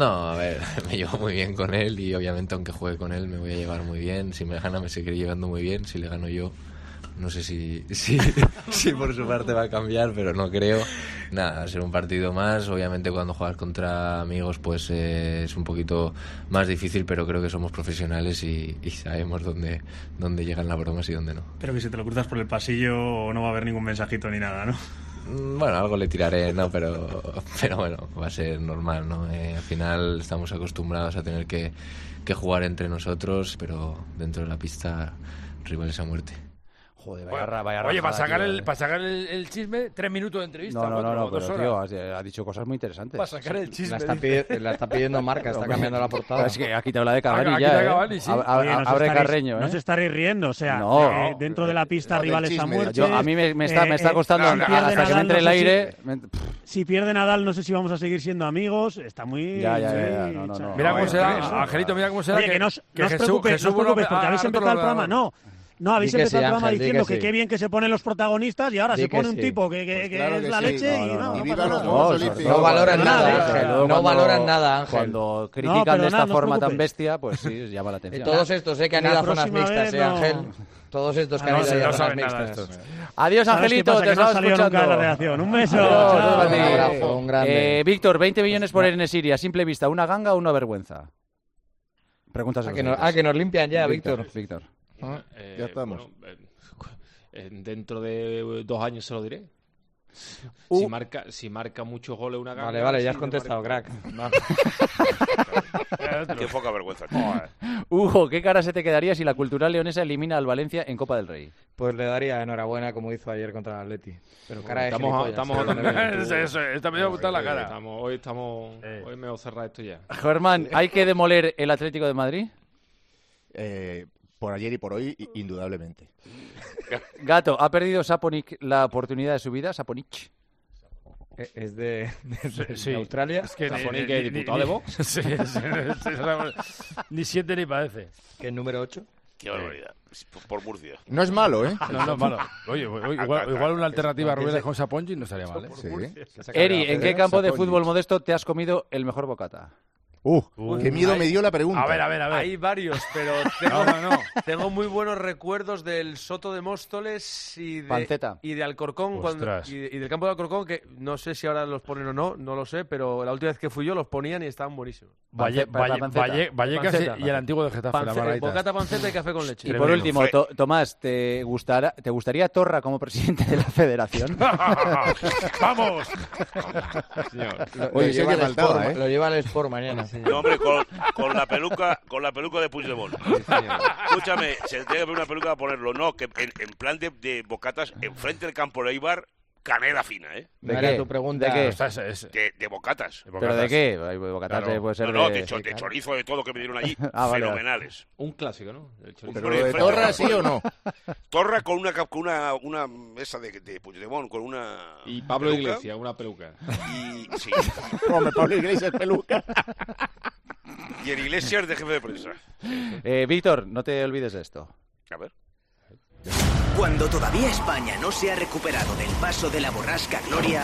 S15: No, a ver, me llevo muy bien con él y obviamente aunque juegue con él me voy a llevar muy bien. Si me gana me seguiré llevando muy bien, si le gano yo No sé si, si, si por su parte va a cambiar, pero no creo. Nada, va a ser un partido más. Obviamente cuando juegas contra amigos pues eh, es un poquito más difícil, pero creo que somos profesionales y, y sabemos dónde, dónde llegan las bromas y dónde no.
S16: Pero que si te lo cruzas por el pasillo no va a haber ningún mensajito ni nada, ¿no?
S15: Bueno, algo le tiraré, ¿no? Pero, pero bueno, va a ser normal, ¿no? Eh, al final estamos acostumbrados a tener que, que jugar entre nosotros, pero dentro de la pista rivales a muerte.
S1: Joder,
S9: Bueno,
S1: vaya, vaya
S9: oye, para
S1: rajada,
S9: sacar,
S1: tío,
S9: el,
S1: eh.
S9: para sacar el, el chisme, tres minutos de entrevista.
S1: No, no,
S9: cuatro,
S1: no, no,
S9: dos
S1: pero
S9: horas.
S1: tío, has- ha dicho cosas muy interesantes.
S9: Para sacar el chisme.
S8: La está, pidi- la está pidiendo Marca, está
S1: Hombre,
S8: cambiando la portada.
S1: Es que ha quitado la de Cavani
S9: Ha- ha
S1: ya,
S9: quitado
S1: ¿eh?
S9: Cavani, sí.
S1: A- a-
S14: Oye, no os
S1: abre
S14: estaréis-
S1: Carreño,
S14: No
S1: ¿eh?
S14: os estaréis riendo, o sea,
S1: No.
S14: eh, dentro de la pista
S7: Lo del
S14: rivales a
S7: chisme.
S14: muerte.
S1: Yo, a mí me, me está, me está
S14: eh,
S1: costando,
S14: si
S1: hasta
S14: pierde
S1: que me
S14: Nadal,
S1: entre el
S14: no sé si-
S1: aire... me-
S14: Si pierde Nadal, no sé si vamos a seguir siendo amigos. Está muy...
S1: Ya, ya, ya,
S14: muy-
S1: ya, no, no, no.
S9: Mira cómo
S1: No,
S9: será,
S1: eso.
S9: Angelito, mira cómo será.
S14: Oye, que, no os, no os
S9: Jesús-
S14: preocupéis,
S9: Jesús,
S14: no os
S9: bueno,
S14: preocupéis, porque
S9: a-
S14: habéis
S9: a-
S14: empezado el
S9: a-
S14: programa, no. No, habéis
S8: Di que
S14: empezado
S8: sí,
S14: el programa
S8: Ángel, di
S14: diciendo
S8: que
S14: que
S8: sí.
S14: qué bien que se ponen los protagonistas y ahora
S8: Di
S14: se
S8: que
S14: pone un
S8: sí.
S14: tipo que, que-
S7: Pues
S14: que
S7: claro
S14: es
S7: que
S14: la
S7: sí.
S14: leche
S7: No,
S14: y
S7: no,
S14: no,
S7: no.
S14: no
S7: Y viva
S14: pasa
S7: los
S14: nada.
S7: Juegos
S1: No,
S7: Olímpicos.
S1: no,
S8: No valoran
S14: no,
S8: nada,
S14: no,
S8: Ángel.
S1: Luego
S8: No
S1: cuando-
S8: valoran nada, Ángel.
S1: Cuando
S14: No,
S1: critican de
S14: perdonad,
S1: esta
S14: no os
S1: forma tan
S14: preocupéis.
S1: bestia, pues sí, llama la
S8: Eh,
S1: atención.
S8: Todos estos, eh, que han
S14: La
S8: ido a zonas
S14: próxima
S8: mixtas,
S14: vez
S8: eh,
S14: no-
S8: Ángel. Todos estos que
S14: Ah,
S8: han
S14: no,
S8: ido
S14: sí,
S8: a
S14: no
S8: zonas
S14: saben nada
S8: mixtas.
S14: estos.
S1: Adiós,
S14: ¿Sabes qué
S1: Angelito,
S14: pasa?
S1: te
S14: Que no
S1: estaba
S14: ha salido nunca
S1: escuchando.
S14: de la redacción. Un beso.
S1: Adiós,
S14: Chao.
S1: adiós,
S8: Un
S1: Mati.
S8: abrazo, un grande.
S1: Eh, Víctor, veinte millones por Enesyri, a simple vista, ¿una ganga o una vergüenza? Preguntas
S8: Ah, que nos, ah, que nos limpian ya, Víctor.
S1: Víctor.
S3: Eh,
S7: Ya estamos.
S3: bueno, eh, eh, dentro de dos años se lo diré.
S1: Uh.
S3: Si marca, si marca muchos goles una ganga.
S8: Vale, vale, ya has
S3: sí,
S8: contestado,
S3: me
S8: crack.
S2: Qué poca vergüenza, tío.
S1: Hugo, ¿qué cara se te quedaría si la Cultural Leonesa elimina al Valencia en Copa del Rey?
S8: Pues le daría enhorabuena como hizo ayer contra el Atleti. Pero cara de
S3: Estamos,
S8: gilipollas.
S3: estamos
S8: Sí,
S3: también.
S8: también.
S9: Eso, eso, está medio apuntada la cara.
S3: Estamos, hoy estamos. Hoy me voy a cerrar esto ya.
S1: Germán, ¿hay que demoler el Atlético de Madrid?
S7: Eh, por ayer y por hoy, i- indudablemente.
S1: Gato, ¿ha perdido Saponik la oportunidad de su vida? Saponik.
S8: Eh, Es de, de- de
S9: Sí.
S8: Australia.
S9: Es que ni-
S3: Saponik,
S9: ni-
S3: que es
S9: ni-
S3: diputado
S9: ni-
S3: de Vox.
S9: Sí, sí, sí, ni siente ni parece.
S8: Que es número ocho.
S2: Qué barbaridad. Por- Por Murcia.
S7: No es malo, ¿eh?
S9: No, no, malo. Oye, oye, igual, igual una alternativa a Rubiales con Sapongi no estaría mal, ¿eh?
S7: Sí.
S1: Eri, ¿en qué campo de
S7: Saponik.
S1: fútbol modesto te has comido el mejor bocata?
S7: Uh,
S9: Uh,
S7: qué miedo
S9: ahí-
S7: me dio la pregunta.
S9: A ver, a ver, a ver.
S4: Hay varios, pero tengo,
S9: No, no, no.
S4: tengo muy buenos recuerdos del Soto de Móstoles y de,
S1: Panceta.
S4: y de Alcorcón cuando,
S9: Ostras.
S4: y, y del campo de Alcorcón, que no sé si ahora los ponen o no, no lo sé, pero la última vez que fui yo los ponían y estaban buenísimos.
S9: Valle-
S1: Pance-
S9: Valle-
S1: panceta.
S9: Valle- Vallecas
S4: Panceta.
S9: y el antiguo de Getafe, la
S4: Pance-
S9: Margarita.
S4: bocata, panceta y café con leche.
S1: Y por
S9: Tremendo.
S1: último, To- Tomás, ¿te, gustará, ¿te gustaría Torra como presidente de la federación?
S9: ¡Vamos!
S8: Lo,
S7: Oye,
S8: lo
S7: sí
S8: lleva
S7: que
S8: el
S7: faltaba,
S8: Sport,
S7: ¿eh?
S8: lo lleva el Sport mañana.
S2: No, hombre, con, con la peluca, con la peluca de Puigdemont. Escúchame, se tiene que ver una peluca para ponerlo. No, que en, en plan de, de bocatas, enfrente del campo de Eibar, canela fina, ¿eh?
S1: ¿De
S8: No era
S1: qué?
S8: tu pregunta.
S1: ¿De qué?
S9: O sea, es- es-
S2: De, de bocatas.
S1: ¿Pero de qué? Hay bocatas
S9: Claro.
S1: puede ser
S2: No, no,
S1: de...
S2: de, cho- de chorizo, de todo que me dieron allí.
S1: Ah, vale,
S2: fenomenales.
S3: Un clásico, ¿no? El chorizo.
S7: ¿Pero
S2: Hombre,
S7: lo de
S2: frente
S7: Torra
S2: al
S7: sí
S2: campo.
S7: o no?
S2: Torra con una, cap- con una, una esa de, de Puigdemont, con una...
S3: Y Pablo
S2: peluca.
S3: Iglesias, una peluca.
S2: Y, sí.
S7: Hombre, Pablo Iglesias peluca.
S2: Y el Iglesias de jefe de prensa.
S1: Eh, Víctor, no te olvides de esto.
S2: A ver.
S11: Cuando todavía España no se ha recuperado del paso de la borrasca Gloria,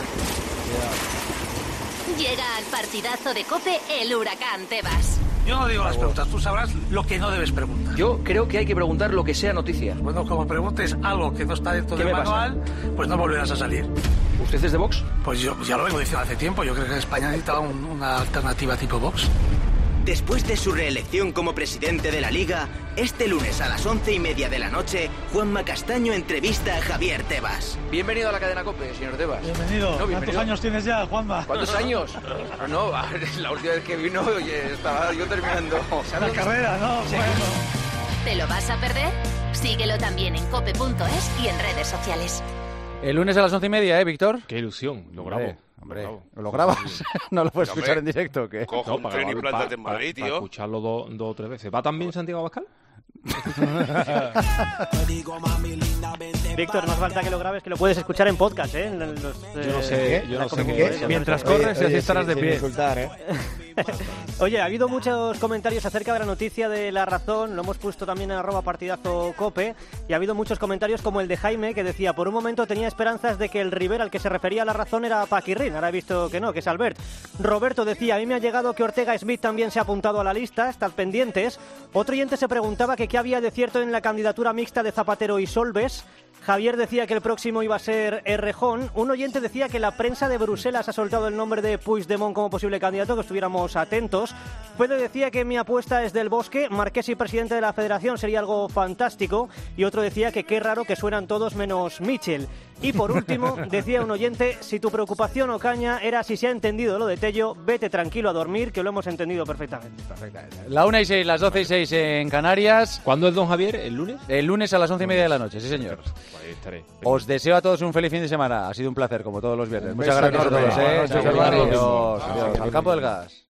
S21: Llega al partidazo de COPE el huracán Tebas.
S6: Yo no digo las preguntas, tú sabrás lo que no debes preguntar.
S17: Yo creo que hay que preguntar lo que sea noticia.
S6: Bueno, como preguntes algo que no está dentro
S17: ¿Qué
S6: del
S17: me pasa?
S6: manual, pues no volverás a salir.
S17: ¿Usted es de Vox?
S6: Pues yo ya lo vengo diciendo hace tiempo, yo creo que España necesitaba un- una alternativa tipo Vox.
S11: después de su reelección como presidente de la Liga, este lunes a las once y media de la noche, Juanma Castaño entrevista a Javier Tebas.
S17: Bienvenido a la cadena COPE, señor Tebas.
S14: Bienvenido.
S17: No,
S14: ¿Cuántos
S17: bienvenido.
S14: años tienes ya, Juanma?
S17: ¿Cuántos años? No, no, la última vez que vino oye, estaba yo terminando.
S14: La carrera, ¿no?
S17: Sí.
S14: Bueno.
S21: ¿Te lo vas a perder? Síguelo también en cope punto es y en redes sociales.
S1: El lunes a las once y media, ¿eh, Víctor?
S3: Qué ilusión, lo
S1: Hombre,
S3: grabo.
S1: Hombre,
S3: lo, grabo.
S1: ¿lo grabas? ¿No lo puedes
S2: Hombre,
S1: escuchar en directo o qué?
S2: Cojo un tren y plántate en Madrid,
S3: Para
S2: tío.
S3: escucharlo dos dos o tres veces. ¿Va también Santiago Abascal?
S23: Víctor, no hace falta que lo grabes, que lo puedes escuchar en podcast, ¿eh? En los,
S3: Yo no sé, yo no sé qué-
S4: Mientras corres y así estarás de pie.
S23: Oye, ha habido muchos comentarios acerca de la noticia de La Razón, lo hemos puesto también en arroba partidazo cope, y ha habido muchos comentarios como el de Jaime, que decía, por un momento tenía esperanzas de que el Rivera al que se refería a La Razón era Paquirrín, ahora he visto que no, que es Albert. Roberto decía, a mí me ha llegado que Ortega Smith también se ha apuntado a la lista, estad pendientes. Otro oyente se preguntaba que qué había de cierto en la candidatura mixta de Zapatero y Solbes. Javier decía que el próximo iba a ser Errejón. Un oyente decía que la prensa de Bruselas ha soltado el nombre de Puigdemont como posible candidato, que estuviéramos atentos. Pedro decía que mi apuesta es Del Bosque. Marqués y presidente de la Federación sería algo fantástico. Y otro decía que qué raro que suenan todos menos Michel. Y por último, decía un oyente, si tu preocupación, Ocaña, era si se ha entendido lo de Tello, vete tranquilo a dormir, que lo hemos entendido perfectamente.
S1: Perfectamente. La una y seis, las doce y seis en Canarias.
S3: ¿Cuándo es Don Javier? ¿El lunes?
S1: El lunes a las once y media de la noche, sí señor.
S3: Ahí estaré.
S1: Os deseo a todos un feliz fin de semana. Ha sido un placer, como todos los viernes.
S9: Un
S1: Muchas
S9: beso
S1: gracias a
S9: enorme.
S1: todos. ¿eh?
S9: Buenas noches,
S1: Adiós,
S9: hermanos.
S1: adiós. Al campo del gas.